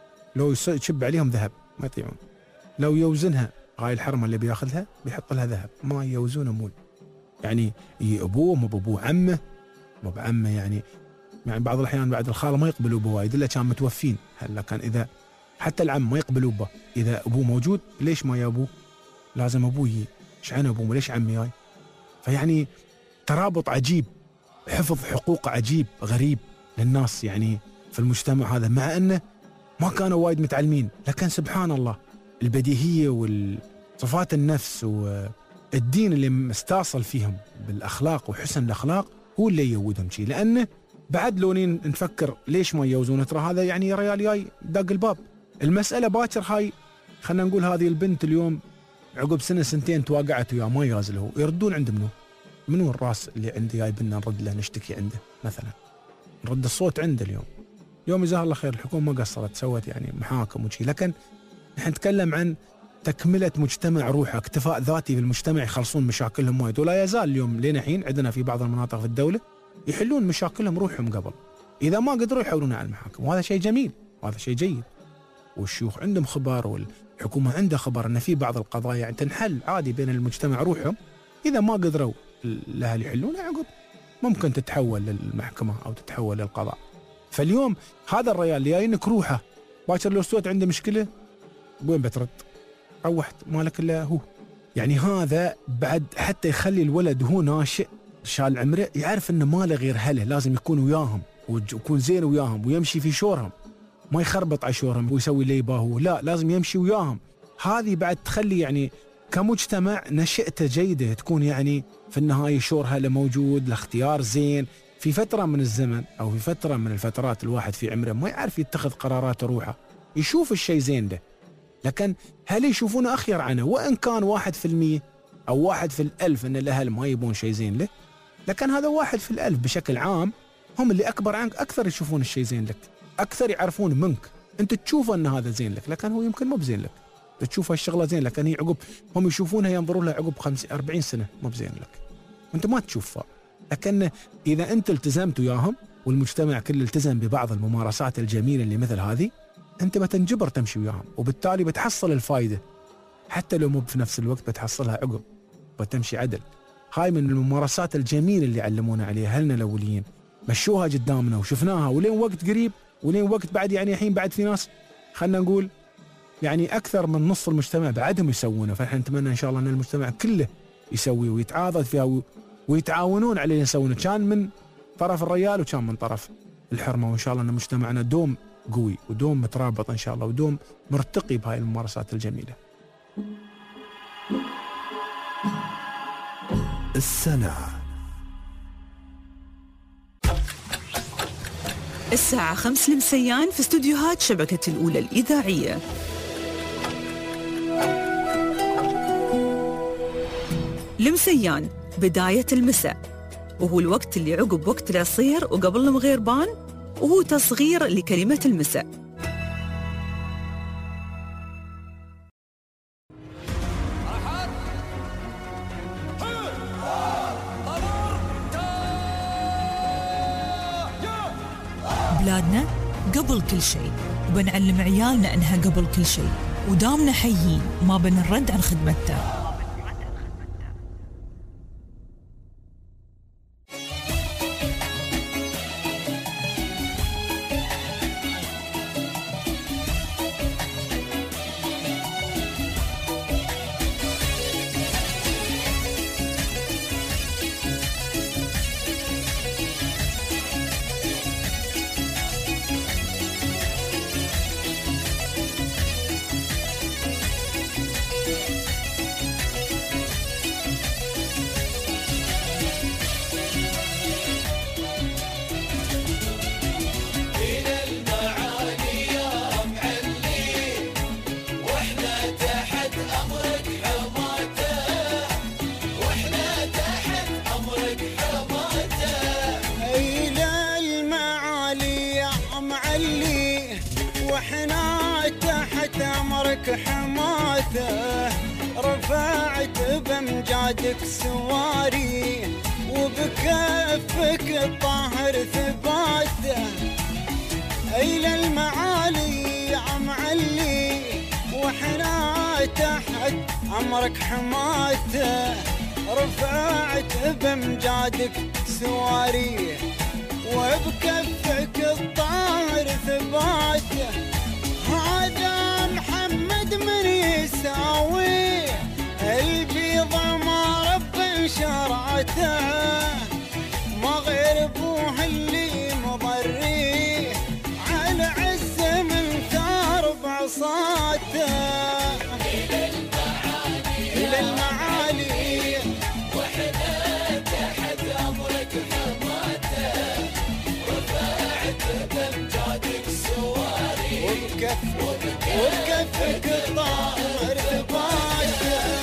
لو يشب عليهم ذهب ما يطيعون. لو يوزنها هاي الحرمة اللي بياخذها بيحط لها ذهب ما يوزونه مول. يعني أبوه مو بأبوه عمه مو بعمه. يعني يعني بعض الأحيان بعد الخالة ما يقبلوا أبوه إلا كان متوفين. هلا كان إذا حتى العم ما يقبلوا به إذا أبوه موجود. ليش ما يا أبوه؟ لازم أبوه يجي. إيش عن أبوه ليش عمي جاي؟ فيعني ترابط عجيب. حفظ حقوق عجيب غريب للناس يعني في المجتمع هذا. مع أنه ما كانوا وايد متعلمين لكن سبحان الله البديهية والصفات النفس والدين اللي مستاصل فيهم بالأخلاق وحسن الأخلاق هو اللي يودهم شيء. لأنه بعد لونين نفكر ليش ما يوزون ترى هذا يعني يا ريال جاي داق الباب. المسألة باكر هاي خلنا نقول هذه البنت اليوم عقب سنة سنتين تواقعت وياه ما يغازله يردون عند منو؟ منو الراس اللي عندي جايبنا نرد له نشتكي عنده مثلا نرد الصوت عنده اليوم. اليوم جزاها الله خير الحكومة ما قصرت سوت يعني محاكم وشي. لكن نحن نتكلم عن تكملة مجتمع روحه اكتفاء ذاتي بالمجتمع يخلصون مشاكلهم وايد. ولا يزال اليوم لين الحين عندنا في بعض المناطق في الدولة يحلون مشاكلهم روحهم قبل إذا ما قدروا يحولون على المحاكم. وهذا شيء جميل وهذا شيء جيد. والشيوخ عندهم خبر والحكومة عندها خبر أن في بعض القضايا يعني تنحل عادي بين المجتمع روحهم. إذا ما قدروا الأهل يحلونها عقب ممكن تتحول للمحكمة أو تتحول للقضاء. فاليوم هذا الرجال اللي جاينك روحه باكر لو استوت عنده مشكلة وين بترد؟ روحت مالك إلا هو. يعني هذا بعد حتى يخلي الولد هو ناشئ شال عمره يعرف إنه ما له غير هله لازم يكون وياهم ويكون زين وياهم ويمشي في شورهم ما يخربط على شورهم ويسوي اللي يباهو. لا لازم يمشي وياهم. هذه بعد تخلي يعني كمجتمع نشأته جيدة تكون يعني في النهاية شور هله موجود لاختيار زين. في فترة من الزمن أو في فترة من الفترات الواحد في عمره ما يعرف يتخذ قرارات روحه يشوف الشيء زين ده. لكن هل يشوفونه أخير عنه وإن كان واحد في المية أو واحد في الألف إن الأهل ما يبون شيء زين له. لكن هذا واحد في الألف بشكل عام هم اللي أكبر عنك أكثر يشوفون الشيء زين لك أكثر يعرفون منك. أنت تشوف أن هذا زين لك لكن هو يمكن مو بزين لك. تشوف هالشغلة زين لكن هي عقب هم يشوفونها ينظرون لها عقب خمسين أربعين سنة مو بزين لك. وانت ما تشوفها، لكن اذا انت التزمت وياهم والمجتمع كله التزم ببعض الممارسات الجميله اللي مثل هذه، انت بتنجبر تمشي وياهم، وبالتالي بتحصل الفائده حتى لو مو في نفس الوقت بتحصلها عقب، بتمشي عدل. هاي من الممارسات الجميله اللي علمونا عليها اهلنا الاوليين، مشوها قدامنا وشفناها، ولين وقت قريب ولين وقت بعد يعني الحين بعد في ناس خلنا نقول يعني اكثر من نص المجتمع بعدهم يسوونه، فنحن نتمنى ان شاء الله ان المجتمع كله يسوي ويتعاضد فيها ويتعاونون على اللي يسوونه، كان من طرف الرجال وكان من طرف الحرمه. وان شاء الله ان مجتمعنا دوم قوي ودوم مترابط ان شاء الله ودوم مرتقي بهاي الممارسات الجميله. السنة الساعة خمس لمسيان في استوديوهات شبكة الأولى الإذاعية. لمسيان بداية المساء، وهو الوقت اللي عقب وقت العصير وقبل المغيربان، وهو تصغير لكلمة المساء. بلادنا قبل كل شيء، وبنعلم عيالنا أنها قبل كل شيء، ودامنا حيين ما بنرد عن خدمتها. رفعت بامجادك سواري وبكفك الطاهر ثباته، إلى المعالي عم علي واحنا تحت أمرك حماته. رفعت بامجادك سواري وبكفك الطاهر ثباته، هذا محمد من يساوي البيضة ما رب شرعته، ما غير ابوه اللي مضري على عز من ثار بعصاته. إلى المعالي إلى المعالي وحنا تحت أمرك حماته، رفعت بامجادك سواري وبكفك الطاهر ثباته.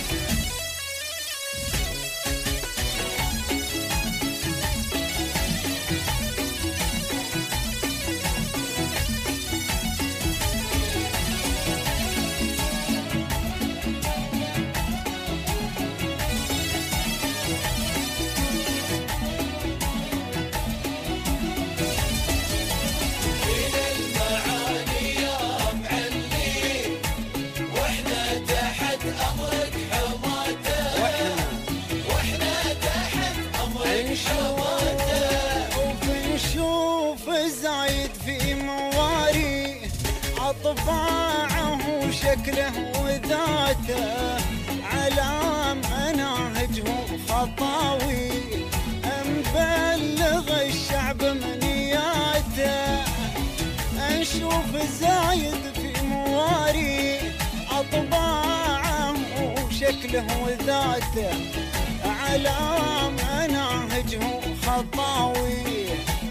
طباعه وشكله وذاته، علام مناهجه خطاوي، مبلغ الشعب منياته. نشوف زايد في مواري أطباعه وشكله وذاته، علام مناهجه خطاوي،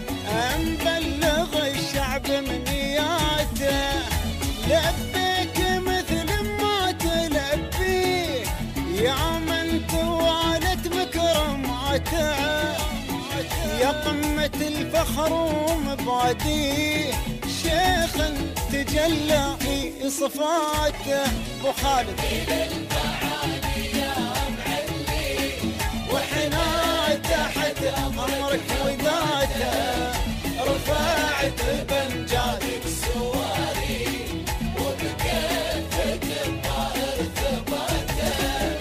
مبلغ الشعب منياته. لبيك مثل ما تلبي يا من توالت مكرماته، يا قمة الفخر ومبادي شيخ تجلى في صفاته. ابو خالد إلى المعالي يا معلي احنا تحت امرك وذاته رفعت بنجاتك سواري وبكيفك الطائر ثباته.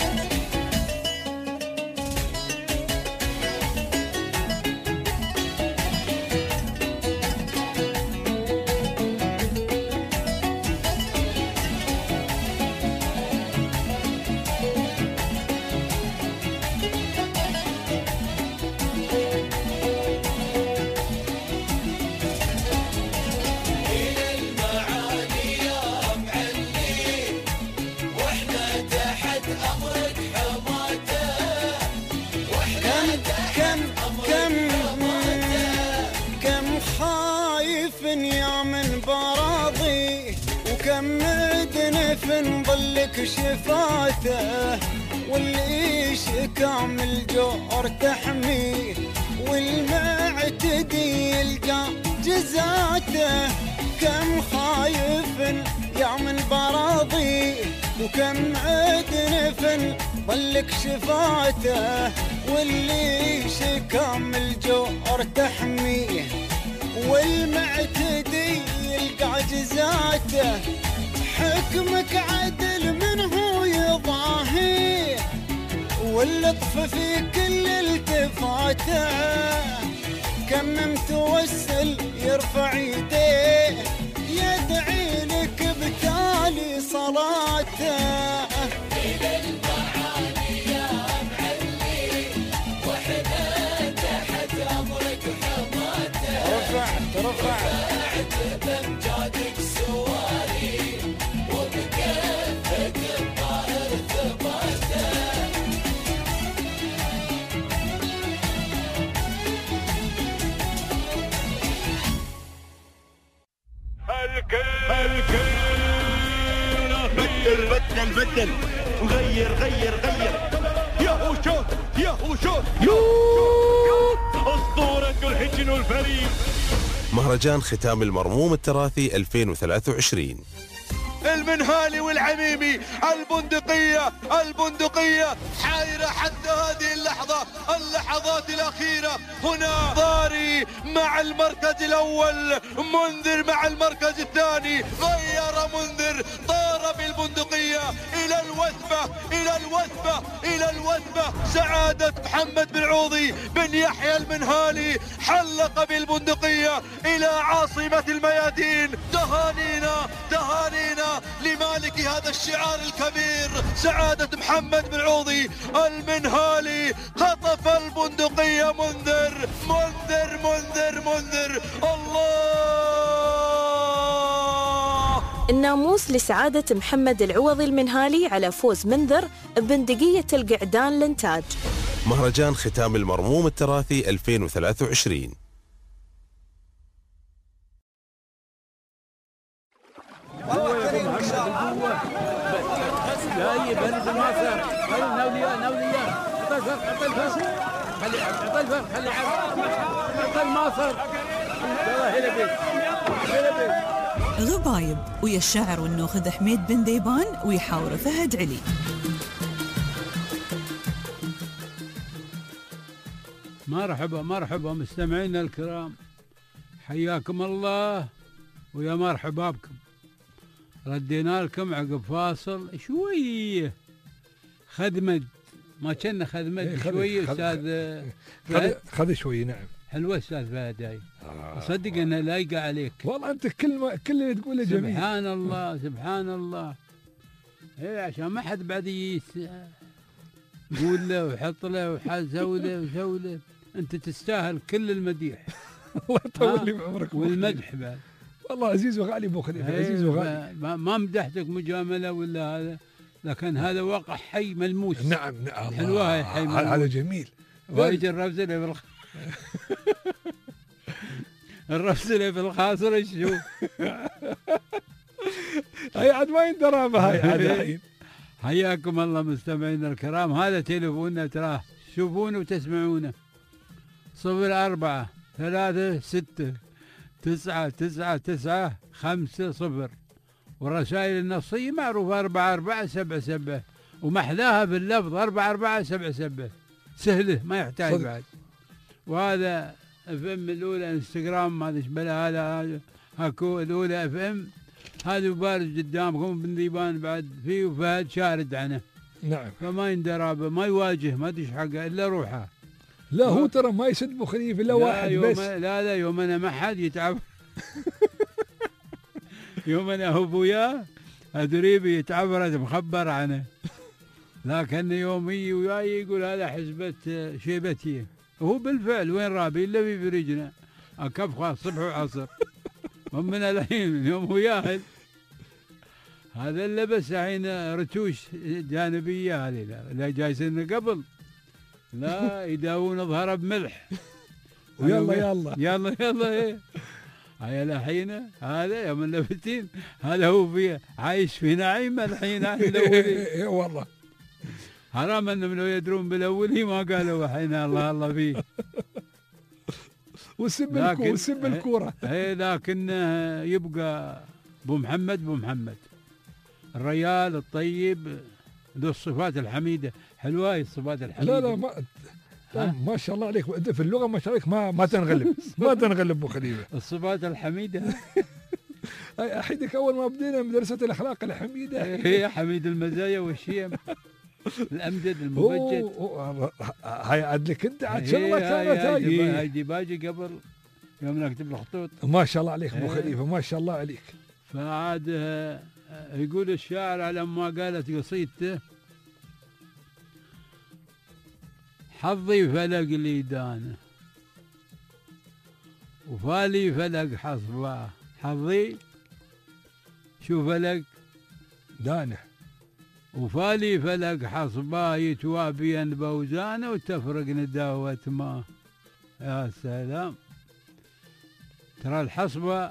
نظلك شفاته واللي شكا من الجور تحميه والمعتدي يلقى جزاته. كم خايف يا من براضي وكم عدنف ظلك شفاته واللي شكا من الجور تحميه والمعتدي يلقى جزاته. حكمك عدل منه يضاهي واللطف في كل التفاته. كم متوسل يرفع يديه يدعي لك بتالي صلاته. إلى المعالي يا معلي وحنا تحت أمرك حماته. رفعت رفعت بمجادك سواري وبكيفك الطائر ثباته. بدل بدل بدل غير غير غير يا هو شوت يا هو شوت أسطورة الحجن والفريق. مهرجان ختام المرموم التراثي ألفين وثلاثة وعشرين. المنهالي والعميمي البندقية البندقية حائرة حتى هذه اللحظة اللحظات الأخيرة. هنا ضاري مع المركز الأول، منذر مع المركز الثاني. غير منذر طار بالبندقية إلى الوثبة إلى الوثبة إلى الوثبة. سعادة محمد بن عوضي بن يحيى المنهالي حلق بالبندقية إلى عاصمة الميادين. تهانينا تهانينا لمالك هذا الشعار الكبير سعادة محمد بن عوضي المنهالي. خطف البندقية منذر منذر منذر منذر. الله. الناموس لسعادة محمد العوضي المنهالي على فوز منذر ببندقية القعدان للإنتاج. مهرجان ختام المرموم التراثي ألفين وثلاثة وعشرين. لا يبرد الماسر. خلي ناوليا ناوليا عطى الفرق عطى الفرق خلي عطى الفرق خلي عطى الماسر. يلا هلا بيك هلا بيك. غبايب ويا الشاعر والنوخذ حميد بن ديبان ويحاور فهد علي. مرحبا مرحبا مستمعينا الكرام، حياكم الله ويا مرحبا بكم. ردينا لكم عقب فاصل شوي خدمت ما كنا خدمت شوي استاذ خذ خذ شوي. نعم حلوه استاذ فهد هاي. صدق انها لايقه عليك والله. انت كل ما كل اللي تقوله جميل. سبحان الله سبحان الله. ايه عشان ما حد بعد يقول له وحط له وسوي له وسوي له. انت تستاهل كل المديح. الله يطول لي بعمرك والمدح بعد. والله عزيز وغالي ابو خليفه عزيز وغالي. ما مدحتك مجامله ولا هذا، لكن هذا واقع حي ملموس. نعم نعم حلوه هاي حي ملموس. هذا جميل. وايد الرفزله بالخ... الرفزله بالخاصره شوف. هاي عاد ما يندرى بهاي عاد الحين. حياكم الله مستمعينا الكرام. هذا تليفوننا تراه تشوفونه وتسمعونه. صفر أربعة ثلاثة ستة تسعة تسعة تسعة خمسة صفر. والرسائل النصية معروفة أربعة أربعة سبعة سبعة، ومحلاها باللفظ أربعة أربعة سبعة سبعة. سهله ما يحتاج صدق. بعد. وهذا اف ام الاولى انستغرام ما ادري ايش بلا هذا هاكو الاولى اف ام هذا بارز قدامكم بن ذيبان بعد فيه وفهد شارد عنه. نعم. فما يندرى به ما يواجه ما ادري ايش حقه الا روحه. لا هو ترى ما يسد ابو خليفه الا واحد بس. لا لا يوم انا ما حد يتعب يوم انا هو ابوياه ادريبي يتعبرت مخبر عنه. لكن يوم يجي وياي يقول هذا حزبة شيبتي وهو بالفعل وين رابي الا في برجنا اكفخه صبح وعصر ومن الحين يوم هو ياهل هذا اللي بس الحين رتوش جانبيه هذه لا جايزين قبل لا يداوون ظهره بملح ويلا يلا يلا يلا ايه هاي الحين هذا يوم اللفتين هذا هو في عايش في نعيم الحين اي والله حرام انهم لو يدرون بالاول ما قالوا الحين الله الله فيه وسب الكوره وسب الكوره اي لكن يبقى ابو محمد ابو محمد الريال الطيب ذو الصفات الحميده. حلوه الصفات الحميده. لا لا ما ما شاء الله عليك في اللغه ما شاء الله عليك ما ما تنغلب ما تنغلب ابو خليفه. الصفات الحميده احيدك اول ما بدينا مدرسه الاخلاق الحميده هي حميد المزايا والشيم الامجد المبجد. هاي عاد لك انت عاد شغله كانت هاي هاي ديباجي قبل يوم نكتب الخطوط. ما شاء الله عليك ابو خليفه ما شاء الله عليك. فعاد يقول الشاعر على ما قالت قصيدته حظي فلق لي دانه وفالي فلق حصباه. حظي شو فلق دانه وفالي فلق حصباه يتوابين بوزانه وتفرق نداوة ما. يا سلام ترى الحصبة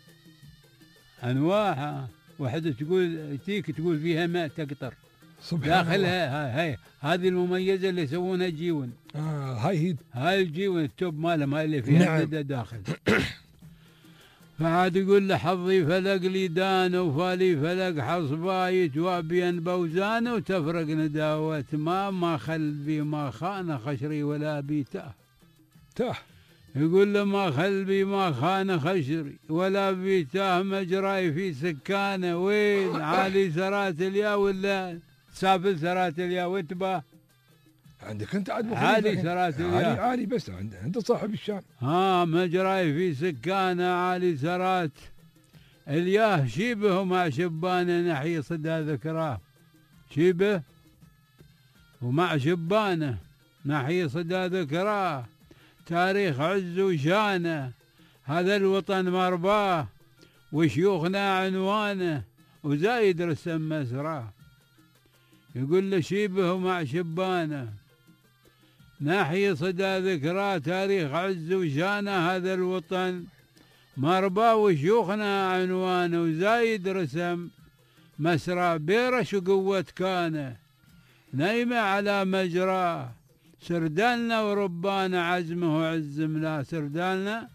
أنواعها واحدة تقول تيك تقول فيها ماء تقطر داخلها هاي هذه المميزة اللي يسوونها جيون. آه هاي هي هاي الجيون التوب مالهم هاي اللي فيها نعم. داخل. فعاد يقول له حظي فلق لي دانه وفالي فلق حصباي توابين بوزانه وتفرق نداوة ما ما خل بي ما خان خشري ولا بي تاه. تاه يقول له ما خل بي ما خان خشري ولا بي تاه مجراي في سكانه. وين عالي سرات اليا ولا سافل سرات اليا وانتباه عندك انت عاد عالي سرات اليا عالي عالي بس عند انت صاحب الشام. ها مجراي في سكانه عالي سرات الياه شيبه مع شبانه نحي صدى ذكراه. شيبه ومع شبانه نحي صدى ذكراه تاريخ عز وشانه هذا الوطن مرباه وشيوخنا عنوانه وزايد رسم مسراه. يقول له شيبه ومع شبانه ناحية صدى ذكرى تاريخ عز وشانه هذا الوطن مرباه وشيوخنا عنوانه وزايد رسم مسرى بيرش وقوة كانه نايمة على مجراه سردالنا وربانا عزمه وعز ملاه. سردالنا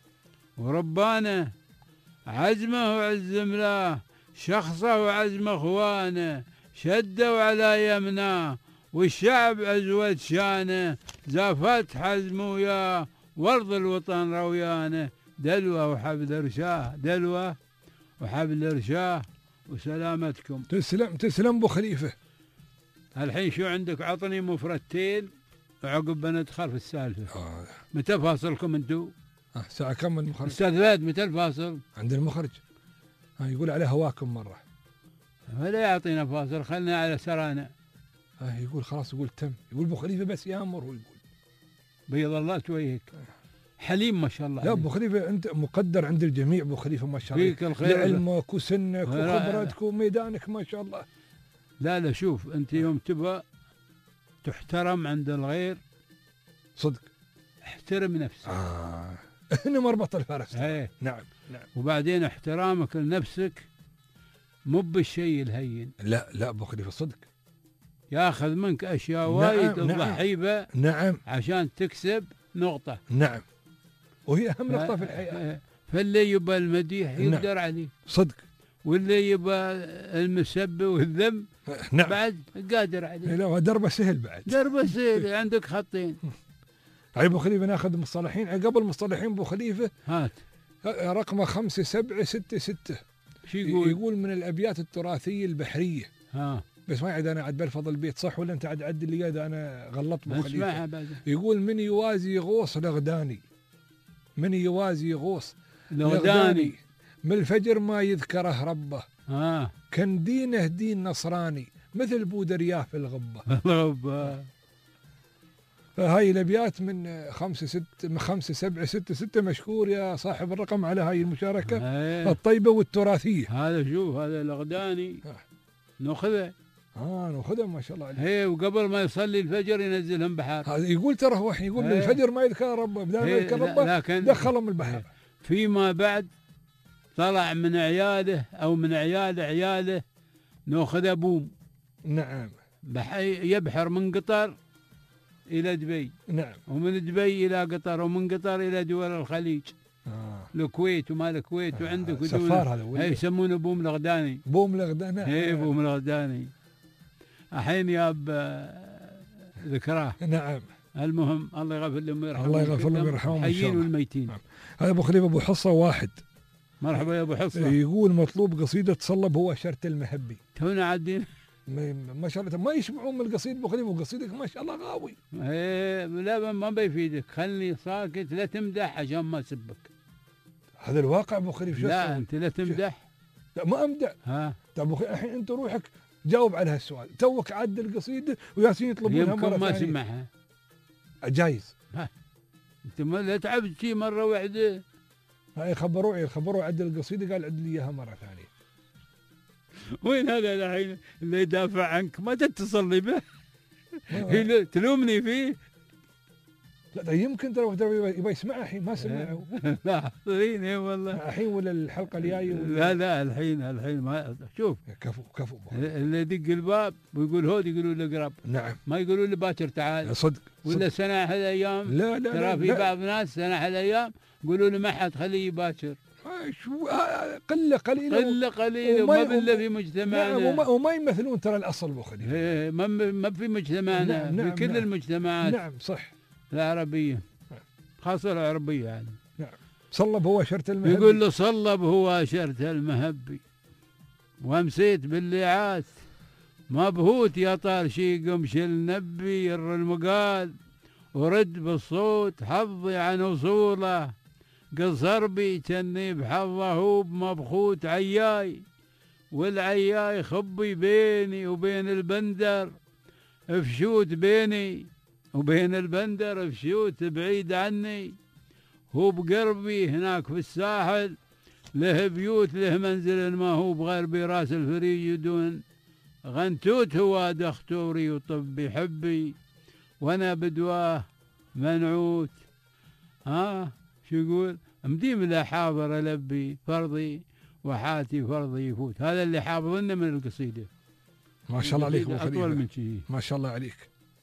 وربانا عزمه وعز ملاه شخصه وعزم اخوانه شدوا على يمناه والشعب عزوة شانه زافت حزم وياه وارض الوطن رويانه. دلوة وحبل رشاه دلوة وحبل رشاه وسلامتكم. تسلم تسلم ابو خليفه. الحين شو عندك؟ عطني مفردتين وعقب بندخل في السالفه. آه. متى فاصلكم انتو؟ آه ساعة كم المخرج؟ استاذ فهد متى الفاصل؟ عند المخرج. آه يقول عليه هواكم مرة. ولا يعطينا فاصل خلنا على سرانا. آه يقول خلاص يقول تم. يقول ابو خليفه بس يامر ويقول. بيض الله توجهك. حليم ما شاء الله. لا ابو خليفه انت مقدر عند الجميع ابو خليفه ما شاء الله. فيك الخير لعلمك وسنك وخبرتك وميدانك ما شاء الله. لا لا شوف انت يوم تبغى تحترم عند الغير صدق احترم نفسك. آه. هنا مربط الفرس. ايه نعم نعم. وبعدين احترامك لنفسك مو بالشيء الهين. لا لا ابو خليفه صدق ياخذ منك اشياء وايد نعم تضحي بها نعم عشان تكسب نقطه. نعم وهي اهم نقطه في الحياه. فاللي يبى المديح يقدر نعم. عليه صدق. واللي يبغى المسب والذم نعم. بعد قادر عليه. لا دربه سهل بعد. دربه سهل عندك خطين. هاي ابو خليفه ناخذ مصطلحين قبل مصطلحين ابو خليفه. هات. رقمه خمسة سبعة ستة ستة. شو يقول؟ يقول من الابيات التراثيه البحريه. ها. بس ما عاد انا عاد بلفظ البيت صح ولا انت عاد عد اللي هذا انا غلطت ابو خليفه. يقول من يوازي غوص لغداني. من يوازي غوص لغداني. من الفجر ما يذكره ربه. ها. كان دينه دين نصراني مثل بودرياه في الغبه. الغبه. فهاي الابيات من خمسة ست من خمسة سبعة ستة ستة. مشكور يا صاحب الرقم على هاي المشاركة هي. الطيبة والتراثية. هذا شوف هذا الأغداني ناخذه. اه ناخذه ما شاء الله عليه. هي وقبل ما يصلي الفجر ينزلهم بحر. هذا يقول ترى هو يقول من الفجر ما يذكر ربه بدل ما يذكر ربه دخلهم البحر. فيما بعد طلع من عياله او من عيال عياله ناخذ بوم. نعم. يبحر من قطر إلى دبي. نعم. ومن دبي إلى قطر ومن قطر إلى دول الخليج. آه. الكويت وما الكويت آه. وعندك سفار هذا هي يسمونه بوم الغداني. بوم الغداني. هي بوم الغداني. الحين ياب ذكراه. نعم. المهم الله يغفر لهم ويرحمهم. الله يغفر لهم ويرحمهم الحيين والميتين. نعم. هذا ابو خليفه ابو حصه واحد. مرحبا يا ابو حصه. يقول مطلوب قصيده تصلب هو شرط المهبي. تونا عادين. ما شاء الله ما يسمعون من القصيد ابو خليفه وقصيدك ما شاء الله غاوي. ايه لا ما بيفيدك خلني ساكت لا تمدح عشان ما اسبك. هذا الواقع ابو خليفه. لا انت لا تمدح. لا ما امدح. ها طيب الحين انت روحك جاوب على هالسؤال. توك عدل القصيده وياسين يطلبونها مره ثانيه. يمكن ما سمعها. جايز. ها انت ما لا تعبت شي مره واحده. هاي خبروه خبروه عدل القصيده قال عدل لي اياها مره ثانيه. وين هذا الحين اللي يدافع عنك ما تتصل لي به؟ تلومني فيه؟ لا يمكن ترى يبغى يسمعها الحين ما سمعه. لا حاضرين اي والله. الحين ولا الحلقه الجايه؟ لا لا الحين الحين ما شوف كفو كفو اللي يدق الباب ويقول هود يقولوا له اقرب. نعم. ما يقولوا له باكر تعال. صدق. ولا سنة هالايام. لا لا ترى في بعض ناس سنة هالايام يقولوا له ما حد خليه باكر. شو قله قليله قله قليله وما بالله في مجتمعنا. نعم وما, وما يمثلون ترى الاصل ابو خليفه. ايه ما ما في مجتمعنا. نعم. في كل نعم. المجتمعات. نعم صح. العربيه. نعم. خاصه العربيه يعني. نعم. صلب هو شرط المهبي. يقول له صلب هو شرط المهبي وامسيت بالليعات مبهوت يا طار شي قمش النبي ير المقال ورد بالصوت حظي عن وصوله قصر بي كني بحظه بمبخوت عياي والعياي خبي بيني وبين البندر فشوت بيني وبين البندر فشوت بعيد عني هو بقربي هناك في الساحل له بيوت له منزل ما هو بغربي راس الفريج يدون غنتوت هو دختوري وطبي حبي وانا بدواه منعوت. ها شو يقول؟ مديم لا حاضر ألبي فرضي وحاتي فرضي يفوت. هذا اللي حافظنا من القصيدة. ما شاء الله عليك ابو خليفه. أطول من شيء. ما شاء الله عليك.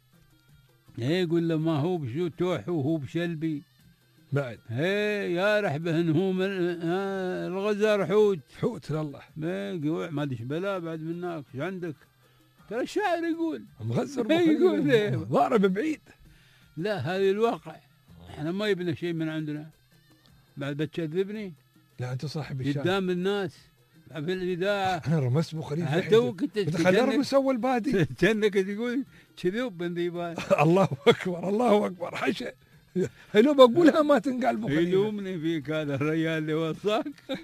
ايه يقول له ما هو بشو توح وهو بشلبي بعد. ايه يا رحبه هو من آه الغزر حوت حوت لله. ايه ما ادري بلا بعد منك ايش عندك؟ ترى الشاعر يقول مغزر ابو خليفه. يقول ايه ضارب بعيد. لا هذا الواقع. احنا ما يبنى شيء من عندنا. بعد بتكذبني؟ لا انت صاحب الشارع قدام الناس في الاذاعه. انا رمست ابو خليفه. توك انت خلينا نرمس اول بادي. كانك تقول كذوب بنديبان. الله اكبر الله اكبر حشا. لو بقولها ما تنقال ابو خليفه. يلومني فيك هذا الرجال اللي وصاك.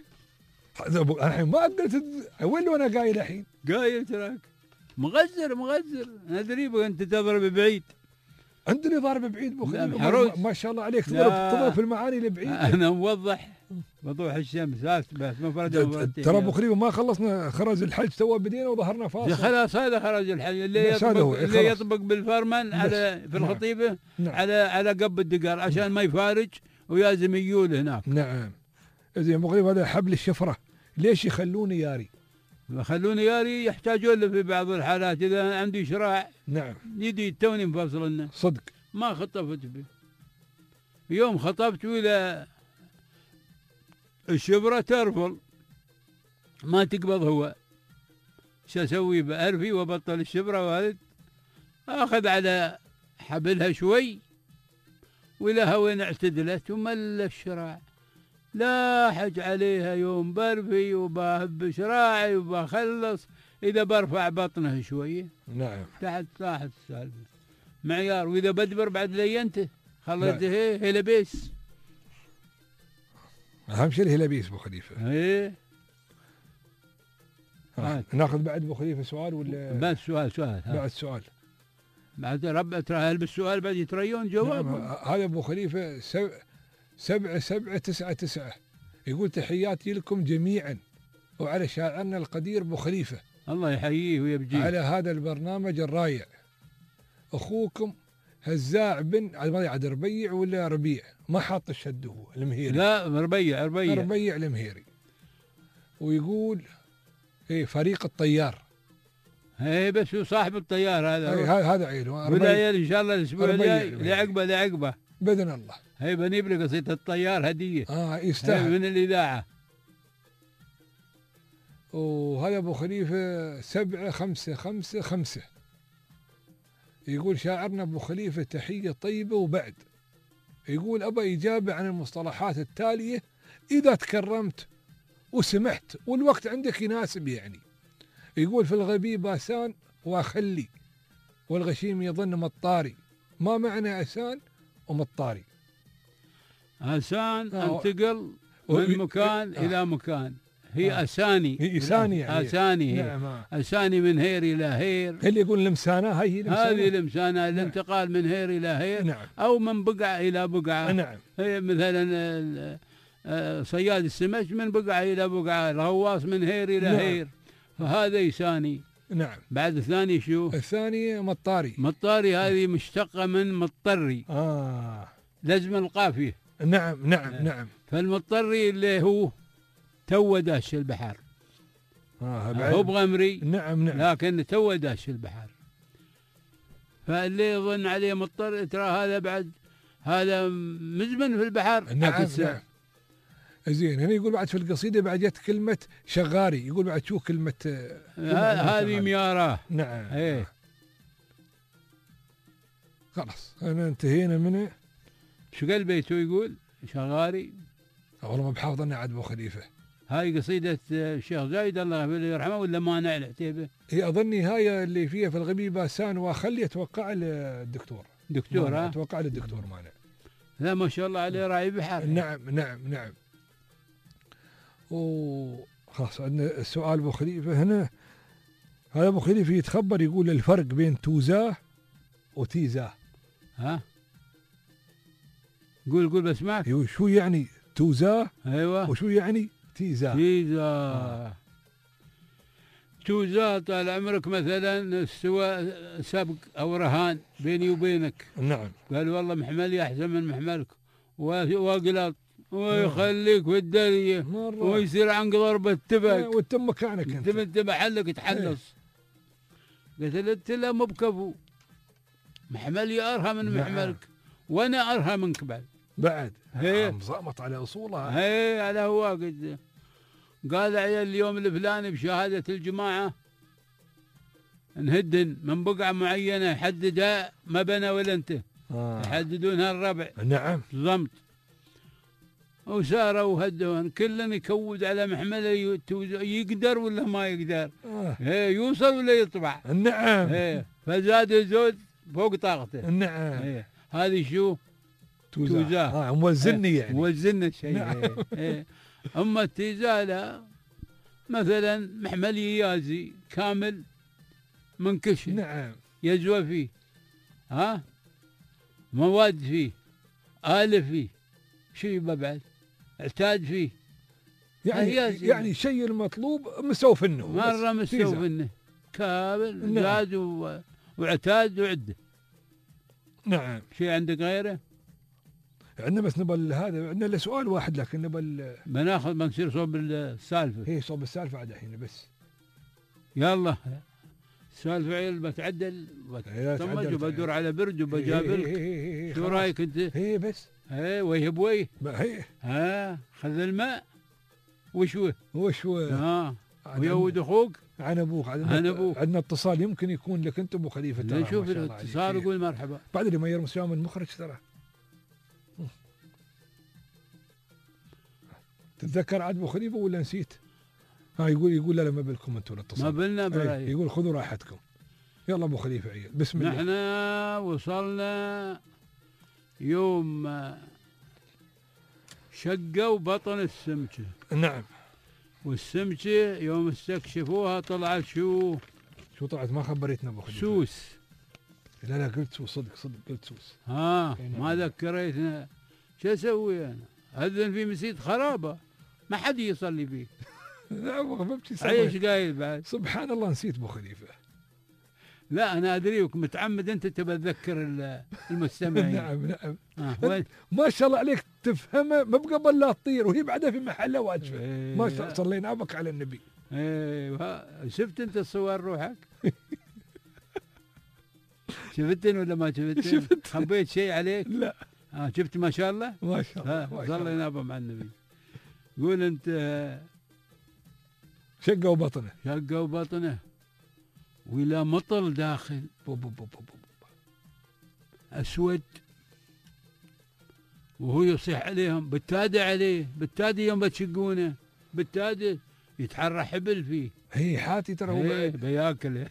الحين ما قلت وين وانا قايل الحين؟ قايل تراك مغزر مغزر ندري انت تضرب بعيد. عندنا ضارب بعيد ابو خليفه ما شاء الله عليك تضرب تضرب في المعاني البعيد. انا موضح وضوح الشمس بس بس مفرد. ترى ابو خليفه ما خلصنا خرج الحج تو بدينا وظهرنا فاصل. خلاص هذا خرج الحج اللي يطبق اللي يطبق بالفرمان على في الخطيبه. نعم. على على قب الدقار عشان ما يفارج ويازم يقول هناك. نعم. زين ابو خليفه هذا حبل الشفره ليش يخلوني ياري؟ يخلوني ياري يحتاجون له في بعض الحالات اذا عندي شراع. نعم. يدي توني مفصلنا. صدق. ما خطفت به. يوم خطبت ولا الشبرة ترفل ما تقبض هو. شو اسوي بأرفي وبطل الشبرة وهذا، اخذ على حبلها شوي ولها وين اعتدلت ومل الشراع. لا حج عليها يوم برفي وبهب شراعي وبخلص، اذا برفع بطنها شويه نعم تحت راحت السالفه معيار. واذا بدبر بعد لينته خليته هي هي لبيس. اهم شيء هي لبيس ابو خليفه. ايه ناخذ بعد ابو خليفه سؤال ولا بعد سؤال؟ سؤال بعد سؤال بعد ربع ترى بالسؤال بعد يتريون جواب. نعم. هذا ابو خليفه سبع سبعة سبعة تسعة تسعة يقول تحياتي لكم جميعا وعلى شاعرنا القدير ابو خليفه، الله يحييه ويبجيه على هذا البرنامج الرائع. اخوكم هزاع بن عاد ربيع ولا ربيع؟ ما حاط الشد هو المهيري. لا ربيع ربيع ربيع المهيري. ويقول ايه فريق الطيار. ايه بس هو صاحب الطيار هذا. ايه هذا عيله. والعيال ان شاء الله الاسبوع الجاي لعقبه لعقبه باذن الله. هي بنجيب له قصيدة الطيار هديه. اه يستاهل من الاذاعه. وهذا ابو خليفه سبعة خمسة خمسة خمسة يقول شاعرنا ابو خليفه تحيه طيبه. وبعد يقول ابى اجابه عن المصطلحات التاليه اذا تكرمت وسمحت والوقت عندك يناسب. يعني يقول في الغبي باسان واخلي والغشيم يظن مطاري. ما معنى اسان ومطاري؟ اسان انتقل من مكان آه. الى مكان. هي آه. اساني هي اساني يعني اساني هي. نعم. آه. اساني من هير الى هير. اللي يقول لمسانه هي لمسانه. هذه لمسانه الانتقال من هير الى هير. نعم. او من بقعه الى بقعه. نعم. هي مثلا صياد السمك من بقعه الى بقعه، الغواص من هير الى نعم. هير، فهذا يساني. نعم. بعد الثاني شو؟ الثاني مطاري. مطاري هذه مشتقه من مضطري. اه لازم القافيه. نعم نعم آه. نعم. فالمضطري اللي هو تو داش البحر. اه هو بغمري. نعم نعم. لكن تو داش البحر. فاللي يظن عليه مضطر ترى هذا بعد هذا مزمن في البحر. نعم نعم. زين هنا يقول بعد في القصيده بعد جت كلمه شغاري. يقول بعد شو كلمه هذه مياراه. نعم. ايه خلاص انا انتهينا منه. شو قال بيته يقول شغاري؟ والله ما بحافظ انا عاد ابو خليفه. هاي قصيده الشيخ زايد الله يرحمه ولا مانع العتيبه؟ هي اظني هاي اللي فيها في الغبي باسان واخلي اتوقع الدكتور. دكتور ها؟ اتوقع للدكتور مانع. لا ما شاء الله عليه راعي بحر. نعم نعم نعم. وخلاص عندنا السؤال ابو خليفه هنا. هذا ابو خليفه يتخبر يقول الفرق بين توزاه وتيزاه. ها؟ قول قول بسمعك. شو يعني توزاه؟ ايوه. وشو يعني تيزاه؟ تيزاه. آه. توزاه طال عمرك مثلا استوى سبق او رهان بيني وبينك. نعم. قال والله محملي احسن من محملك واقلط ويخليك في الدريه ويصير عنك ضربه تبك وتم مكانك انت. انت محلك تحلص. قلت له مو بكفو محملي ارهى من محملك وانا ارهى منك بعد. بعد هي مصمت على اصولها. هي على هواك. قال عيال اليوم الفلاني بشهاده الجماعه نهدن من بقعه معينه يحددها ما بنى ولا انت. آه. يحددونها الربع. نعم. ضمت وساروا وهدون كلن يكود على محمله يقدر ولا ما يقدر. آه. هي يوصل ولا يطبع. نعم. هي فزاد الزود فوق طاقته. نعم. هي هذه شو؟ توزاه. توزاه. اه موزني يعني. موزني الشيء. نعم. هي. اما التيزاه لا مثلا محملي يازي كامل منكش. نعم. يجوى فيه ها مواد فيه آلف فيه شو يبقى بعد اعتاد فيه يعني يعني شيء المطلوب مسوي فنه مرة مسوي فنه كامل. نعم. زاد و... واعتاد وعده. نعم. شيء عندك غيره؟ عندنا بس نبى هذا عندنا له سؤال واحد لكن نبى بناخذ بنصير صوب السالفه. هي صوب السالفه عاد الحين بس. يلا السالفه عيل بتعدل بتطمج وبدور على برد وبجابلك. شو رايك انت؟ هي بس هي ويه بويه. هي ها خذ الماء وشوه وشوه. ها ويود اخوك عن ابوك عن ابوك. عندنا اتصال يمكن يكون لك انت ابو خليفه. ترى شوف الاتصال وقول مرحبا. بعد اللي ما يرمس يوم المخرج ترى. تتذكر عاد ابو خليفه ولا نسيت؟ ها يقول يقول لا لا ما بالكم انتم الاتصال. ما بلنا براي. يقول خذوا راحتكم. يلا ابو خليفه عيال بسم الله. نحن وصلنا يوم شقوا بطن السمكه. نعم. والسمكه يوم استكشفوها طلعت شو؟ شو طلعت؟ ما خبرتنا ابو خليفه. سوس. لا لا قلت سوس صدق صدق قلت سوس. ها ما ذكريتنا. شو اسوي انا؟ اذن في مسجد خرابه ما حد يصلي فيه. لا ما بمشي. ايش قايل بعد؟ سبحان الله نسيت ابو خليفه. لا انا ادريك متعمد انت تبى تذكر المستمعين. نعم نعم. آه ما شاء الله عليك تفهمه ما بقبل لا تطير وهي بعدها في محله واجفه. إيه ما شاء الله صلينا بك على النبي. ايه شفت انت الصور روحك؟ شفتن ولا ما شفتن؟ شفت. خبيت شيء عليك؟ لا. اه شفت ما شاء الله؟ ما شاء الله. صلينا مع النبي. قول انت. شقوا بطنه. شقوا بطنه. ولا مطل داخل. بو بو بو بو بو. اسود. وهو يصيح عليهم بالتادي عليه بالتادي يوم بتشقونه بالتادي يتحرى حبل فيه. هي حاتي ترى هو ايه بياكله.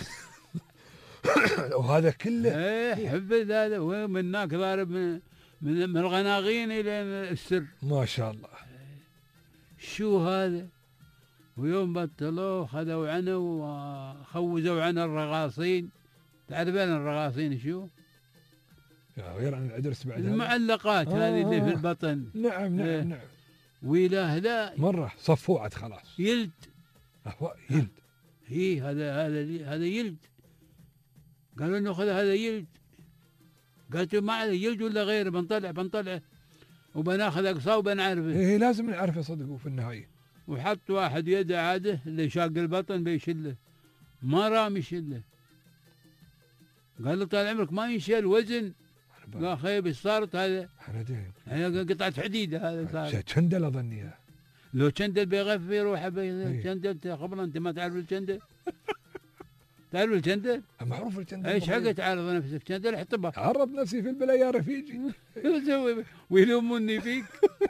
وهذا كله. ايه حبل هذا ومن هناك ضارب من من الغناغين الى السر. ما شاء الله. شو هذا؟ ويوم بطلوه خذوا عنه وخوزوا عنه الرغاصين. تعرفين الرغاصين شو؟ غير عن العدرس بعد. المعلقات آه هذه اللي في البطن. نعم نعم إيه. نعم. ولا لا مرة صفوه عاد خلاص. يلد. أهو يلد. هي هذا هذا هذا يلد. قالوا انه خذ هذا يلد. قالت ما عليه يلد ولا غيره بنطلع بنطلع وبناخذ اقصاه وبنعرفه. ايه لازم نعرفه صدقوا في النهايه. وحط واحد يده عاده اللي شاق البطن بيشله ما رام يشله. قال له طال عمرك ما ينشل وزن. قال خيب ايش صارت هذا؟ هي قطعه حديد هذا صار. شندل اظنيها. لو شندل بيغفي روحه شندل قبل انت ما تعرف الشندل؟ تعرف الشندل؟ معروف الشندل. ايش حق تعرض نفسك شندل حطبها. عرض نفسي في البلا يا رفيجي. ويلوموني فيك.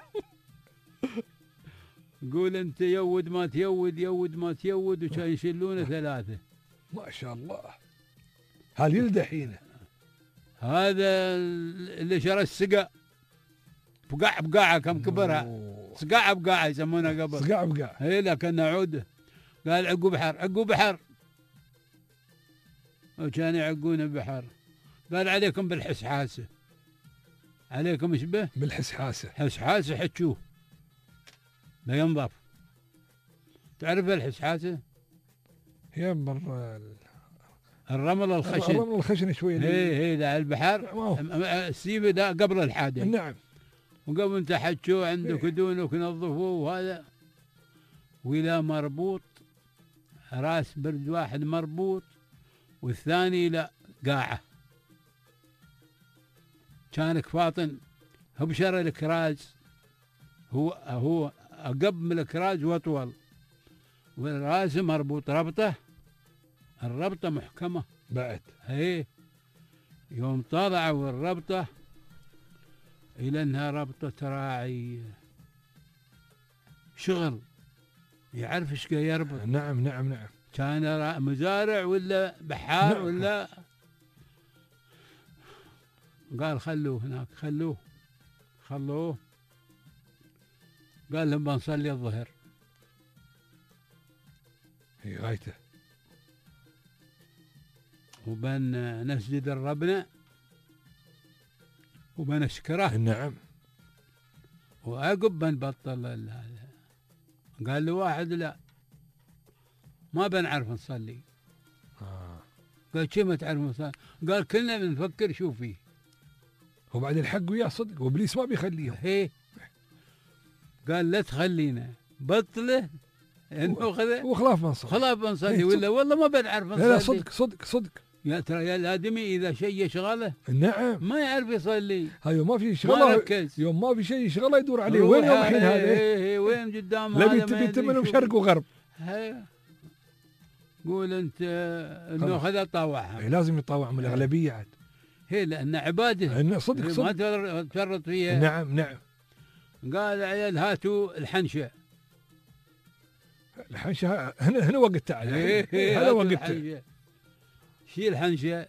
قول انت يود ما تيود يود ما تيود وكان يشيلونه ثلاثه. ما شاء الله. هل يلد حينه. هذا اللي شرى السقا بقاع بقاعه كم كبرها. سقاعه بقاعه يسمونها قبل. سقاعه بقاعه. اي لكن عوده. قال عقو بحر عقو بحر. وكان يعقون بحر. قال عليكم بالحسحاسه. عليكم ايش به؟ بالحسحاسه. حسحاسه حتشوه. بينظف. تعرف الحسحاسه؟ هي بر الرمل الخشن. الرمل الخشن شوي. هي هي ذا البحر. السيبه ذا قبل الحادث. نعم. وقبل انت حتشوه عندك دونك نظفوه وهذا. ولا مربوط راس برد واحد مربوط والثاني لا قاعه. كانك فاطن هو بشر الكراز. هو هو اقب من الكراز واطول. والراس مربوط ربطه. الربطه محكمه. بعد. هي يوم طلعوا الربطه الى انها ربطه راعي. شغل يعرف ايش يربط. نعم نعم نعم. كان مزارع ولا بحار. نعم. ولا قال خلوه هناك خلوه خلوه. قال لهم بنصلي الظهر. هي غايته. وبن نسجد لربنا وبنشكره. نعم. وعقب بنبطل هذا. قال له واحد لا ما بنعرف نصلي. آه. قال كيف ما تعرف نصلي؟ قال كلنا بنفكر شو فيه. هو بعد الحق وياه صدق وابليس ما بيخليهم. هي قال لا تخلينا بطله انه خذ وخلاف بنصلي. خلاف بنصلي ولا والله ما بنعرف نصلي. لا صدق صدق صدق. يا ترى يا الادمي اذا شيء يشغله. نعم. ما يعرف يصلي. هاي ما في شغله. يوم ما في شيء يشغله يدور عليه. وين الحين هذا؟ ايه وين قدام هذا؟ لا تبي تمن وشرق وغرب. هي قول انت انه خذ طاوعها. إيه لازم يطاوع من الاغلبيه عاد. هي لان عباده صدق صدق ما تفرط فيها. نعم نعم. قال عيال هاتوا الحنشه. الحنشه هنا هنا وقتها على هذا وقتها. شيل الحنشه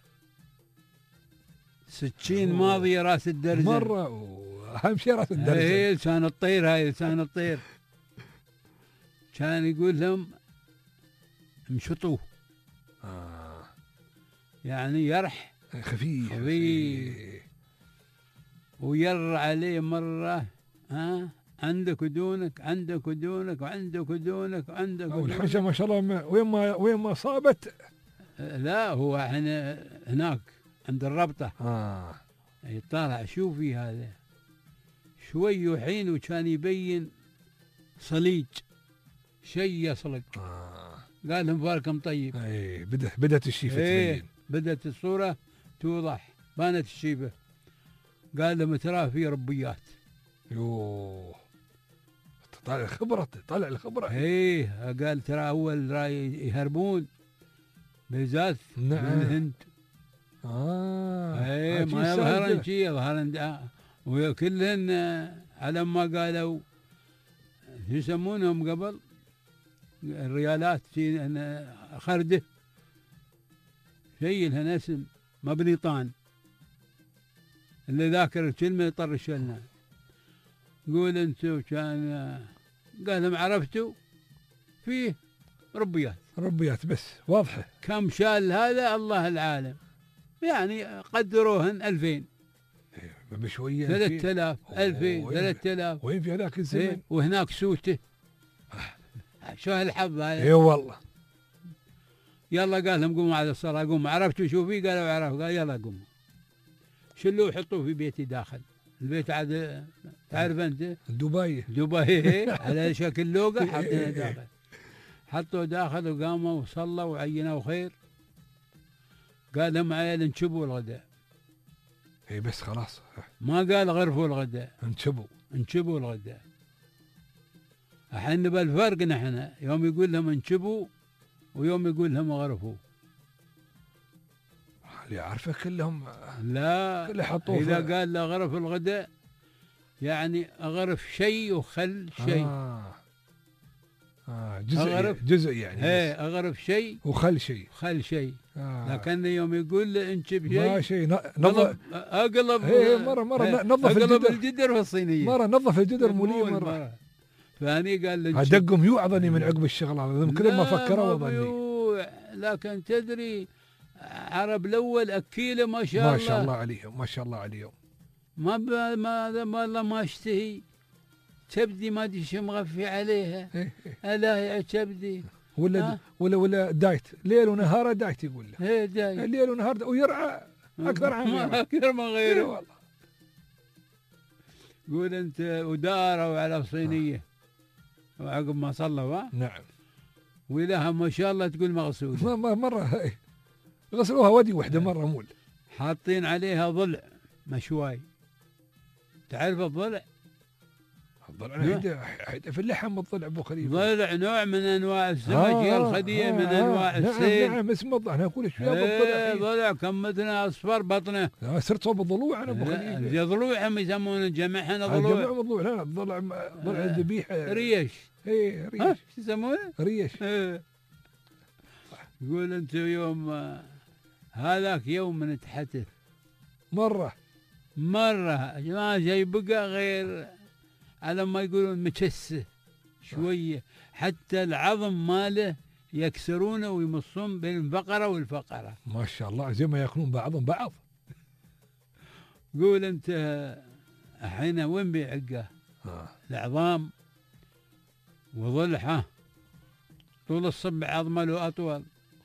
سكين ماضيه راس الدرزن مره واهم شيء راس الدرزن. ايه لسان الطير هاي لسان الطير. كان يقول لهم امشطوه. آه. يعني يرح خفيف خفيف وير عليه مره ها عندك ودونك عندك ودونك وعندك ودونك وعندك ودونك. والحنشه ما شاء الله وين ما وين ما صابت. لا هو احنا هناك عند الربطه. اه يطالع شوفي هذا شوي وحين وكان يبين صليج شيء يصلق. آه. قال لهم فاركم طيب. اي بدت بدت الشيفه ايه تبين. بدت الصوره توضح بانت الشيبه. قال لهم ترى في ربيات. يوه طالع الخبره طالع الخبره. ايه قال ترى اول راي يهربون بالذات نعم. من الهند. اه ايه ما يظهرن شيء يظهرن آه. وكلهن على ما قالوا شو يسمونهم قبل الريالات في خرده شيء لها اسم مبنيطان اللي ذاكر الكلمه يطرش لنا. قول انتم كان قال لهم عرفتوا فيه ربيات ربيات بس واضحه. كم شال هذا الله العالم يعني قدروهن ألفين بشويه ثلاثة آلاف ألفين ثلاثة آلاف. وين في هذاك الزمن. إيه وهناك سوته شو هالحظ هذا. اي والله. يلا قال لهم قوموا على الصلاه قوموا. عرفتوا شو فيه؟ قالوا عرف. قال يلا قوموا شلوه وحطوه في بيتي داخل البيت عاد تعرف انت دبي دبي على شكل لوقه حطيناه داخل. حطوه داخل وقاموا وصلوا وعينوا خير. قال لهم عيال انشبوا الغداء. اي بس خلاص ما قال غرفوا الغداء انشبوا انشبوا الغداء. الحين بالفرق نحن يوم يقول لهم انشبوا ويوم يقول لهم غرفوا. اللي عارفه كلهم لا كله حطوه. اذا قال له غرف الغداء يعني اغرف شيء وخل شيء. آه. آه جزء أغرف جزء يعني. ايه اغرف شيء وخل شيء خل شيء. آه. لكن يوم يقول له انشب شيء ما شيء نظف اقلب. ايه مره مره ايه نظف اقلب الجدر. الجدر في الصينيه مره نظف الجدر مولي مره. فاني قال له دقهم يوعظني من عقب الشغل هذا كل ما فكروا وظني. لكن تدري عرب الاول اكيله ما شاء الله ما شاء الله عليهم ما شاء الله عليهم. ما ما والله ما اشتهي كبدي ما ادري شو مغفي عليها. الا يا كبدي ولا ولا ولا دايت ليل ونهار دايت يقول له. ايه دايت ليل ونهار ويرعى اكثر عن غيره اكثر من غيره والله. قول انت وداروا على صينيه وعقب ما صلوا. نعم. ولها ما شاء الله تقول مغسوله. ما مره غسلوها ودي وحده مره مول. حاطين عليها ضلع مشواي. تعرف الضلع؟ الضلع حيد في اللحم الضلع ابو خليفه. ضلع نوع من انواع السمك آه الخديه آه من انواع آه السيل. نعم نعم اسمه الضلع. انا اقول ايش فيها بالضلع. ضلع كمتنا اصفر بطنه. صرت صوب الضلوع انا ابو خليفه. ضلوعهم يسمونه جمعنا ضلوع. جمع ضلوع لا الضلع ضلع الذبيحه. ريش. ايه ريش. شو يسمونه؟ ريش. يقول انت يوم هذاك يوم من تحته مره مره ما شيء بقى غير على ما يقولون مكسه شويه حتى العظم ماله يكسرونه ويمصون بين الفقره والفقره. ما شاء الله زي ما ياكلون بعضهم بعض. قول انت الحين وين بيعقه؟ آه. العظام وضلحه طول الصبع عظمه له اطول.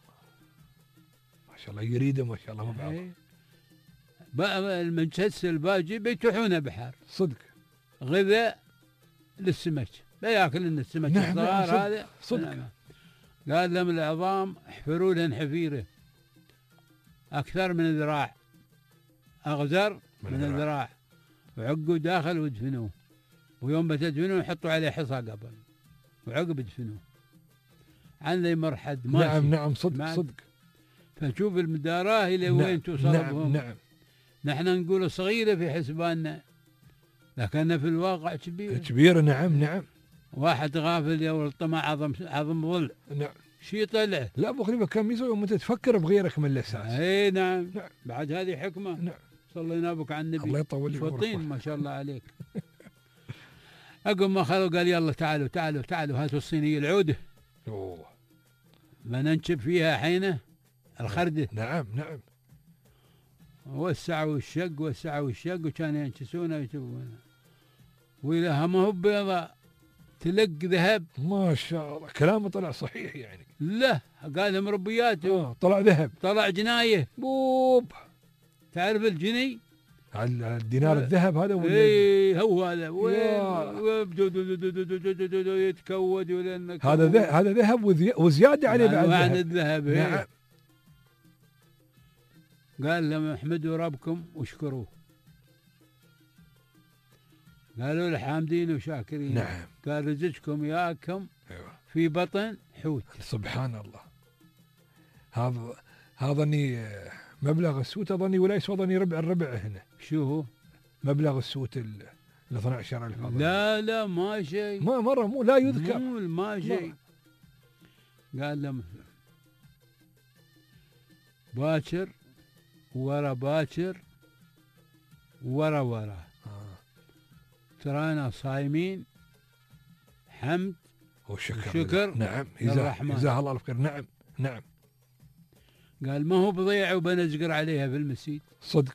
ما شاء الله يريده ما شاء الله مع بعض. بقى المنشس الباجي بيتوحونه بحر صدق. غذاء للسمك بياكل لنا السمك نعم الصغار صدق هذا. صدق. نعم. قال لهم العظام احفروا لهن حفيره اكثر من ذراع اغزر من, من الذراع وعقوا داخل وادفنوه ويوم بتدفنوه يحطوا عليه حصى قبل وعقب يدفنوه. عن ذي مرحد ماشي. نعم نعم صدق صدق. فشوف المداراه إلى وين نعم توصل نعم بهم. نعم. نحن نقول صغيرة في حسباننا لكنها في الواقع كبيرة كبيرة. نعم نعم. واحد غافل يا والطمع عظم عظم ظل. نعم. شي طلع. لا ابو خليفه كم يسوي وانت تفكر بغيرك من الاساس. اي نعم. نعم بعد هذه حكمه. نعم صلينا بك على النبي الله يطول لك فطين ما شاء الله عليك. اقوم ما خلوا قال يلا تعالوا تعالوا تعالوا هاتوا الصينيه العوده. اوه بننشب فيها حينه الخرده. نعم نعم. وسعوا الشق وسعوا الشق وكانوا ينكسونه ويتبونه وإذا ما هو بيضاء تلق ذهب. ما شاء الله كلامه طلع صحيح يعني. لا قال لهم ربياته طلع ذهب طلع جنايه. بوب تعرف الجني على الدينار الذهب هذا ولا اي هو هذا يتكود ولا هذا ذهب هذا ذهب وزياده عليه بعد بعد الذهب. نعم. قال لهم احمدوا ربكم واشكروه. قالوا له حامدين وشاكرين. نعم. قال رزقكم ياكم ايوه في بطن حوت. سبحان الله. هذا هذا اني مبلغ السوت اظني ولا يسوى اظني ربع الربع هنا. شو هو؟ مبلغ السوت ال اثني عشر ألف. لا لا ما شيء. ما مره مو لا يذكر. مو ما شيء. قال لهم باكر ورا باكر ورا ورا آه. ترانا صايمين حمد وشكر, وشكر. نعم جزاه الله الخير. نعم نعم. قال ما هو بضيع وبنزقر عليها في المسجد. صدق.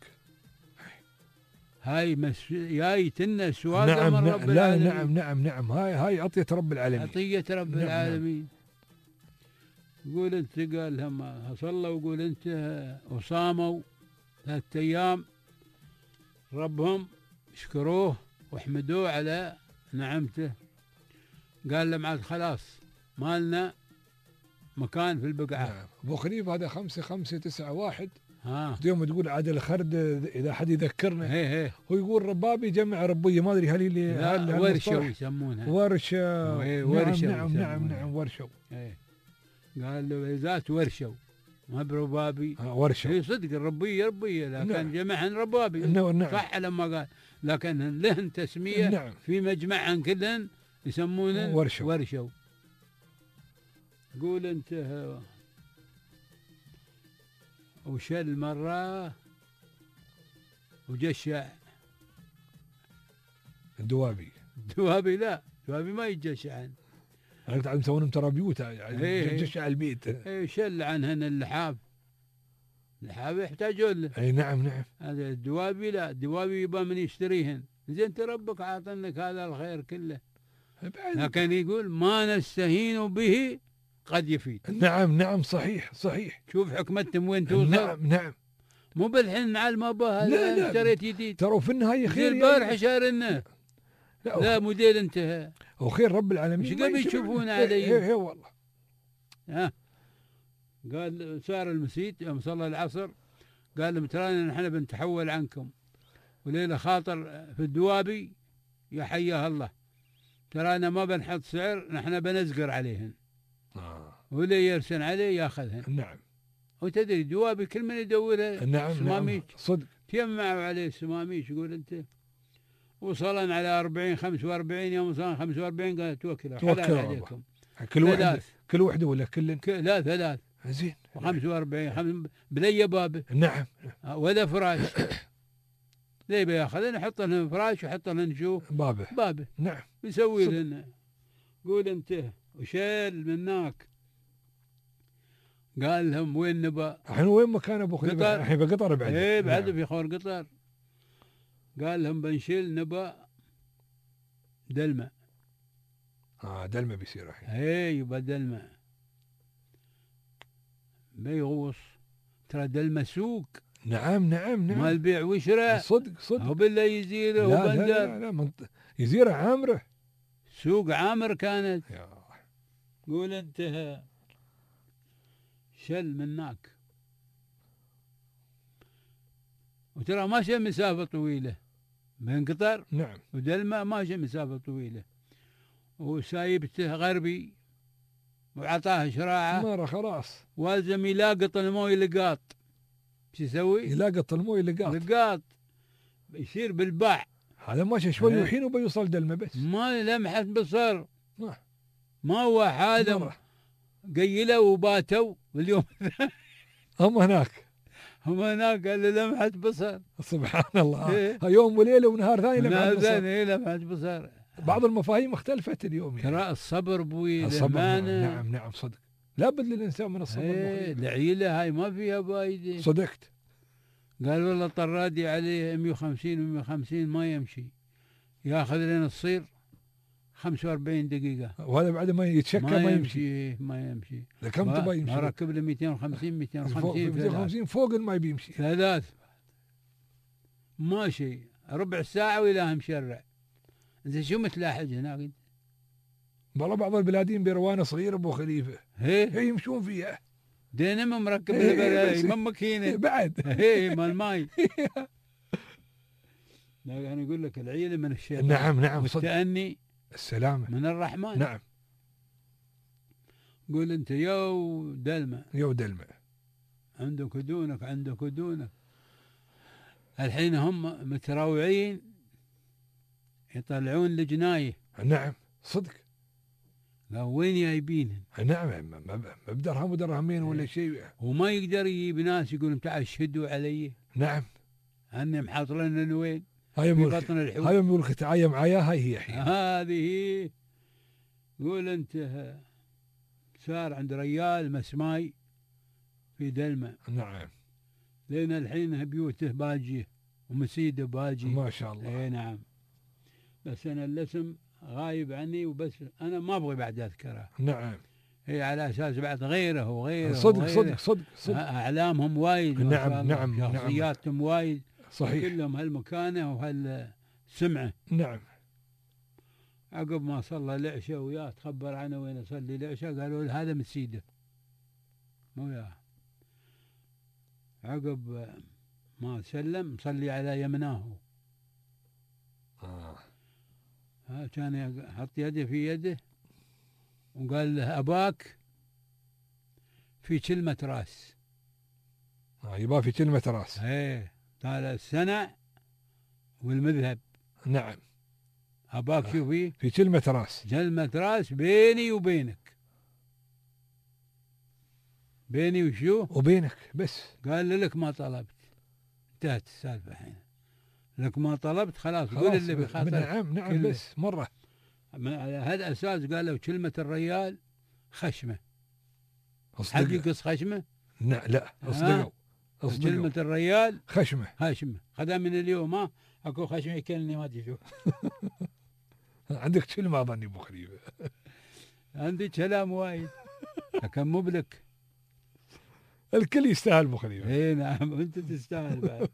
هاي مس... جاي تنا سواقه نعم من نعم رب لا العالمين. نعم نعم نعم هاي هاي عطية رب العالمين. عطية رب نعم العالمين. نعم. قول انت قال هم صلوا وقول انت وصاموا ثلاثة ايام ربهم اشكروه واحمدوه على نعمته. قال لهم عاد خلاص ما لنا مكان في البقعة. نعم. ابو خليفه هذا خمسة خمسة تسعة واحد. ها يوم تقول عاد الخرد اذا حد يذكرنا. هي هي. هو يقول ربابي جمع ربيه ما ادري هل اللي لا ورشوا يسمونها. ورشه. ورشوا. نعم نعم نعم ورشوا. ايه. قال له ذات ورشوا ما بربابي. آه ورشوا. هي صدق الربيه ربيه لكن نعم. جمعهن ربابي. نعم. صح لما قال لكن لهن تسميه. نعم. في مجمعهن كلهن يسمونهن ورشوا. ورشوا. قول انت وشل مرة وجشع. الدوابي. الدوابي لا الدوابي ما يجشعن. انا قلت مسوونهم ترى بيوت جشع البيت. اي شل عنهن اللحاف. اللحاف يحتاجون له. اي نعم نعم. هذا الدوابي لا الدوابي يبغى من يشتريهن. زين انت ربك عاطنك هذا الخير كله. لكن يقول ما نستهين به قد يفيد. نعم نعم صحيح صحيح. شوف حكمتهم وين توصل. نعم نعم. مو بالحين مع المبا لا لا اشتريت جديد. ترى في النهايه خير. البارحه شارنا. لا, لا موديل انتهى. وخير رب العالمين. ايش قبل يشوفون علي. اي اي والله. ها قال صار المسيد يوم صلى العصر قال لهم ترانا نحن بنتحول عنكم وليله خاطر في الدوابي يا حياها الله ترانا ما بنحط سعر نحن بنزقر عليهن. آه. واللي يرسن عليه ياخذهن. نعم. وتدري دوابي كل من يدورها. نعم سماميش. نعم صدق. تجمعوا عليه سماميش يقول انت وصلنا على أربعين خمسة وأربعين يوم وصلنا خمسة وأربعين قال توكلوا توكلوا عليكم. كل واحد كل وحده ولا كل ك... لا ثلاث. زين. وخمسة وأربعين خم... بلي بابه. نعم. ولا فراش. ليه بياخذ نحط لهم فراش وحط لهم شو بابه. بابه. نعم. يسوي لنا. قول انت وشال مناك. قال لهم وين نبا؟ الحين وين مكان ابو خليفه؟ الحين بقطر بعد. ايه بعد في خور قطر. قال لهم بنشيل نبا دلمه. اه دلمه بيصير الحين. ايه يبقى دلمه. بيغوص ترى دلمه سوق. نعم نعم نعم. مال بيع وشراء. صدق صدق. هو بالله يزيره لا وبندر. لا لا, لا منط... يزيره عامره. سوق عامر كانت. يا قول انت شل مناك. وترى ماشي مسافة طويلة بين قطر. نعم. ودلمة ماشي مسافة طويلة. وسايبته غربي وعطاه شراعه مرة خلاص والزم يلاقط الموي لقاط. شو يسوي؟ يلاقط الموي لقاط لقاط يصير بالباع. هذا ماشي شوي وحين وبيوصل دلمه بس ما لمحة بصر. ما, ما هو هذا قيله وباتوا واليوم هم هناك هم هناك قال لمحة بصر. سبحان الله. إيه؟ يوم وليله ونهار ثاني لمحة بصر. ثاني لمحة بصر. بعض المفاهيم اختلفت اليوم يعني. ترى الصبر بوي الصبر. نعم نعم صدق. لابد للانسان من الصبر. ايه العيله هاي ما فيها بايده. صدقت. قال والله طرادي عليه مئة وخمسين ومئة وخمسين ما يمشي، ياخذ لنا الصير خمسة وأربعين دقيقة وهذا بعد ما يتشكى ما, ما يمشي. يمشي ما يمشي. كم تبغى يمشي؟ ركب له مئتين وخمسين مئتين وخمسين مئتين وخمسين فوق ما بيمشي. ثلاث ماشي ربع ساعة وإلى مشرع. أنت شو متلاحج هناك أنت؟ والله بعض البلادين بروانة صغيرة أبو خليفة هي يمشون فيها دينما مركب له ما ماكينة بعد هي مال ماي. لا أنا أقول لك العيلة من الشيطان. نعم نعم والتأني السلامة من الرحمن. نعم. قول أنت يو دلمة يو دلمة عندك ودونك عندك ودونك. الحين هم متراوعين يطلعون لجناية. نعم صدق. لا وين جايبينهم؟ نعم ما بدرهم ودرهمين ولا شيء. وما يقدر يجيب ناس يقولون تعال شهدوا علي. نعم. أني محاطلين وين؟ هاي في بطن الحوت. هاي يقول لك تعايا معايا هاي هي الحين. هذه هي. قول أنت صار عند ريال مسماي في دلمة. نعم. لين الحين بيوته باجيه ومسيده باجي. ما شاء الله. اي نعم. بس أنا الاسم غايب عني وبس أنا ما أبغي بعد أذكره. نعم. هي على أساس بعد غيره وغيره صدق وغيره. صدق صدق صدق. أعلامهم وايد. نعم نعم. شخصياتهم نعم. وايد. صحيح. كلهم هالمكانة وهالسمعة. نعم. عقب ما صلى العشاء وياه تخبر عنه وين يصلي العشاء قالوا له هذا مسيده مو وياه. عقب ما سلم صلي على يمناه. آه. ها كان يحط يده في يده وقال له أباك في كلمة راس. آه يبقى في كلمة راس. ايه قال السنع والمذهب. نعم. أباك شو فيه؟ في كلمة راس. كلمة راس بيني وبينك. بيني وشو؟ وبينك بس. قال لك ما طلبت. انتهت السالفة الحين. لك ما طلبت خلاص, خلاص قول اللي بخاطرك. نعم نعم كله. بس مرة. على هذا الأساس قالوا كلمة الريال خشمة. حد يقص خشمة؟ لا لا أصدقوا. أصدقوا. كلمة الريال خشمة. خشمة. خذها من اليوم ها أكو خشمة يكلني ما تشوف. عندك كلمة أظني أبو خليفة. عندي كلام وايد لكن مو بلك. الكل يستاهل أبو خليفة. اي نعم أنت تستاهل بعد.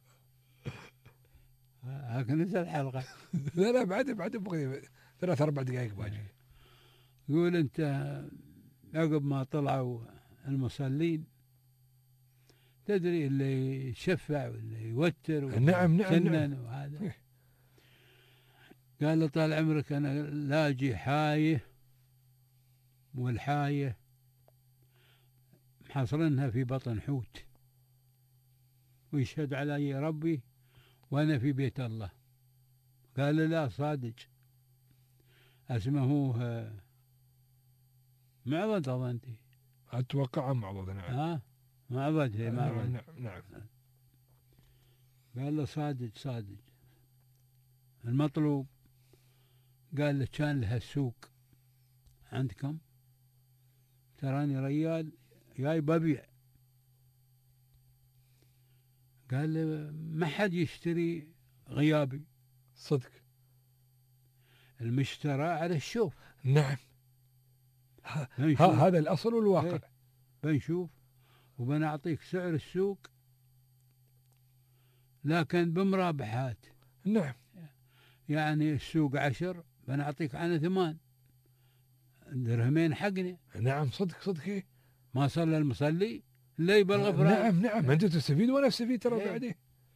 هاك نسى الحلقة. لا لا بعد بعد أبو خليفة ثلاث أربع دقائق باجي. يقول أنت عقب ما طلعوا المصلين تدري اللي يشفع واللي يوتر نعم نعم نعم. وهذا قال له طال عمرك أنا لاجي حاية والحاية محصرنها في بطن حوت ويشهد علي ربي وأنا في بيت الله. قال له لا صادق اسمه معضد أظنتي. أتوقع معضد. نعم. ها معضد هي معضد. نعم نعم. قال له صادق صادق. المطلوب قال له كان لها السوق عندكم تراني ريال جاي ببيع. قال له ما حد يشتري غيابي. صدق. المشترى على الشوف. نعم. هذا الأصل والواقع. بنشوف وبنعطيك سعر السوق لكن بمرابحات. نعم. يعني السوق عشر بنعطيك عنه ثمان درهمين حقنا. نعم صدق صدق. ما صلى المصلي لا يبى الغفران. نعم نعم أنت تستفيد وأنا أستفيد ترى بعدين.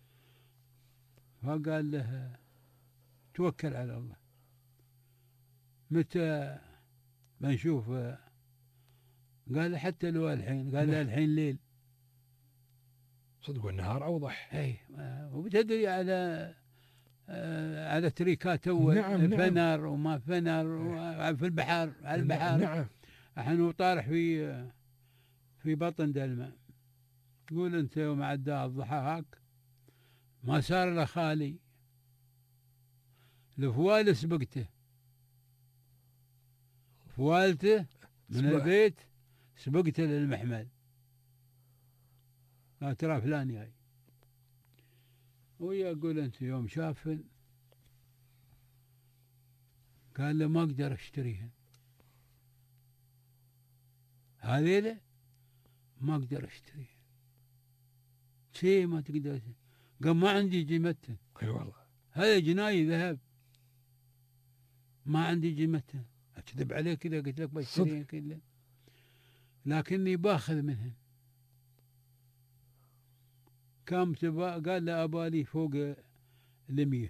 فقال له توكل على الله. متى بنشوف قال حتى لو الحين، قال له الحين ليل. صدق والنهار اوضح. اي وبتدري على آه على تريكات اول. نعم فنر نعم. وما فنر في البحر، على البحر. نعم. الحين طارح في في بطن دلمه. تقول انت يوم عدى الضحى هاك ما صار له خالي، الفوال سبقته، فوالته من سبق. البيت سبقته للمحمل. لا ترى فلان جاي، ويا اقول انت يوم شافن قال له ما اقدر اشتريهن هذيله، ما اقدر اشتريهن. شيء ما تقدر، قال ما عندي جمتهن. اي والله هذا جناي ذهب، ما عندي جمتهن. اكذب عليك اذا قلت لك بشتريهن كلهن، لكني باخذ منهن. كم تبا؟ قال له ابالي فوق المية،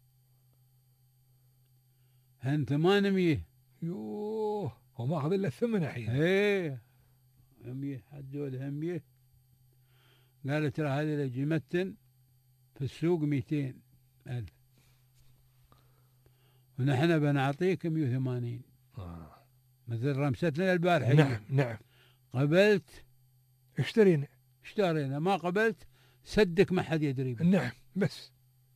هن ثمانمية. يوه هو ما اخذ الا الثمن الحين. ايه مية، حدوا لها مية. قال ترى هذه جمتن في السوق مئتين ألف، ونحن بنعطيك مئة وثمانين. آه. مثل رمستنا البارحة. نعم نعم. قبلت اشترينا اشترينا، ما قبلت صدق ما حد يدري بك. نعم بس.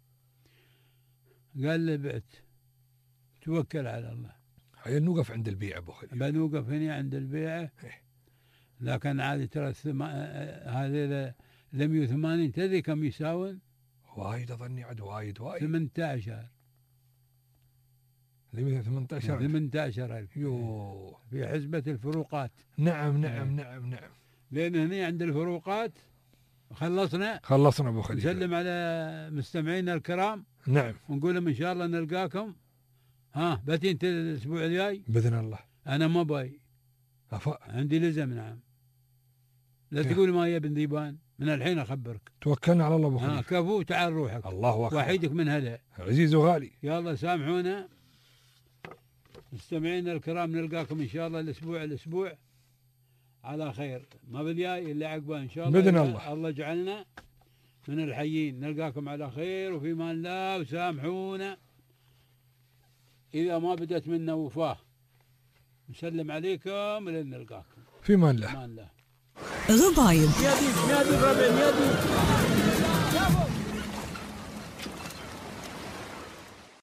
قال لي بعت، توكل على الله. هيا نوقف عند البيع ابو خليل. بنوقف هنا عند البيعة. لكن عادي ترى الثما... هذه ل مئة وثمانين تدري كم يساوون؟ وايد اظني عاد وايد وايد. ثمانية عشر. ثمانية عشر ثمانية عشر ألف. يوه في حسبة الفروقات. نعم نعم نعم نعم. لأن هنا عند الفروقات خلصنا خلصنا ابو خليل. نسلم على مستمعينا الكرام. نعم. ونقول لهم ان شاء الله نلقاكم. ها باتي انت الاسبوع الجاي؟ باذن الله. انا ما باي. أفا. عندي لزم. نعم. لا تقول ما هي بن ذيبان، من الحين اخبرك. توكلنا على الله ابو خليل. ها كفو تعال روحك. الله اكبر. وحيدك من هلا. عزيز وغالي. يلا سامحونا مستمعينا الكرام، نلقاكم ان شاء الله الاسبوع الاسبوع على خير، ما بالجاي الا عقبه ان شاء الله. باذن الله. الله جعلنا من الحيين. نلقاكم على خير وفي امان الله، وسامحونا اذا ما بدت منا وفاه. نسلم عليكم لين نلقاكم في امان الله. امان الله. غبايب يا دي يا دي ربع يا دي.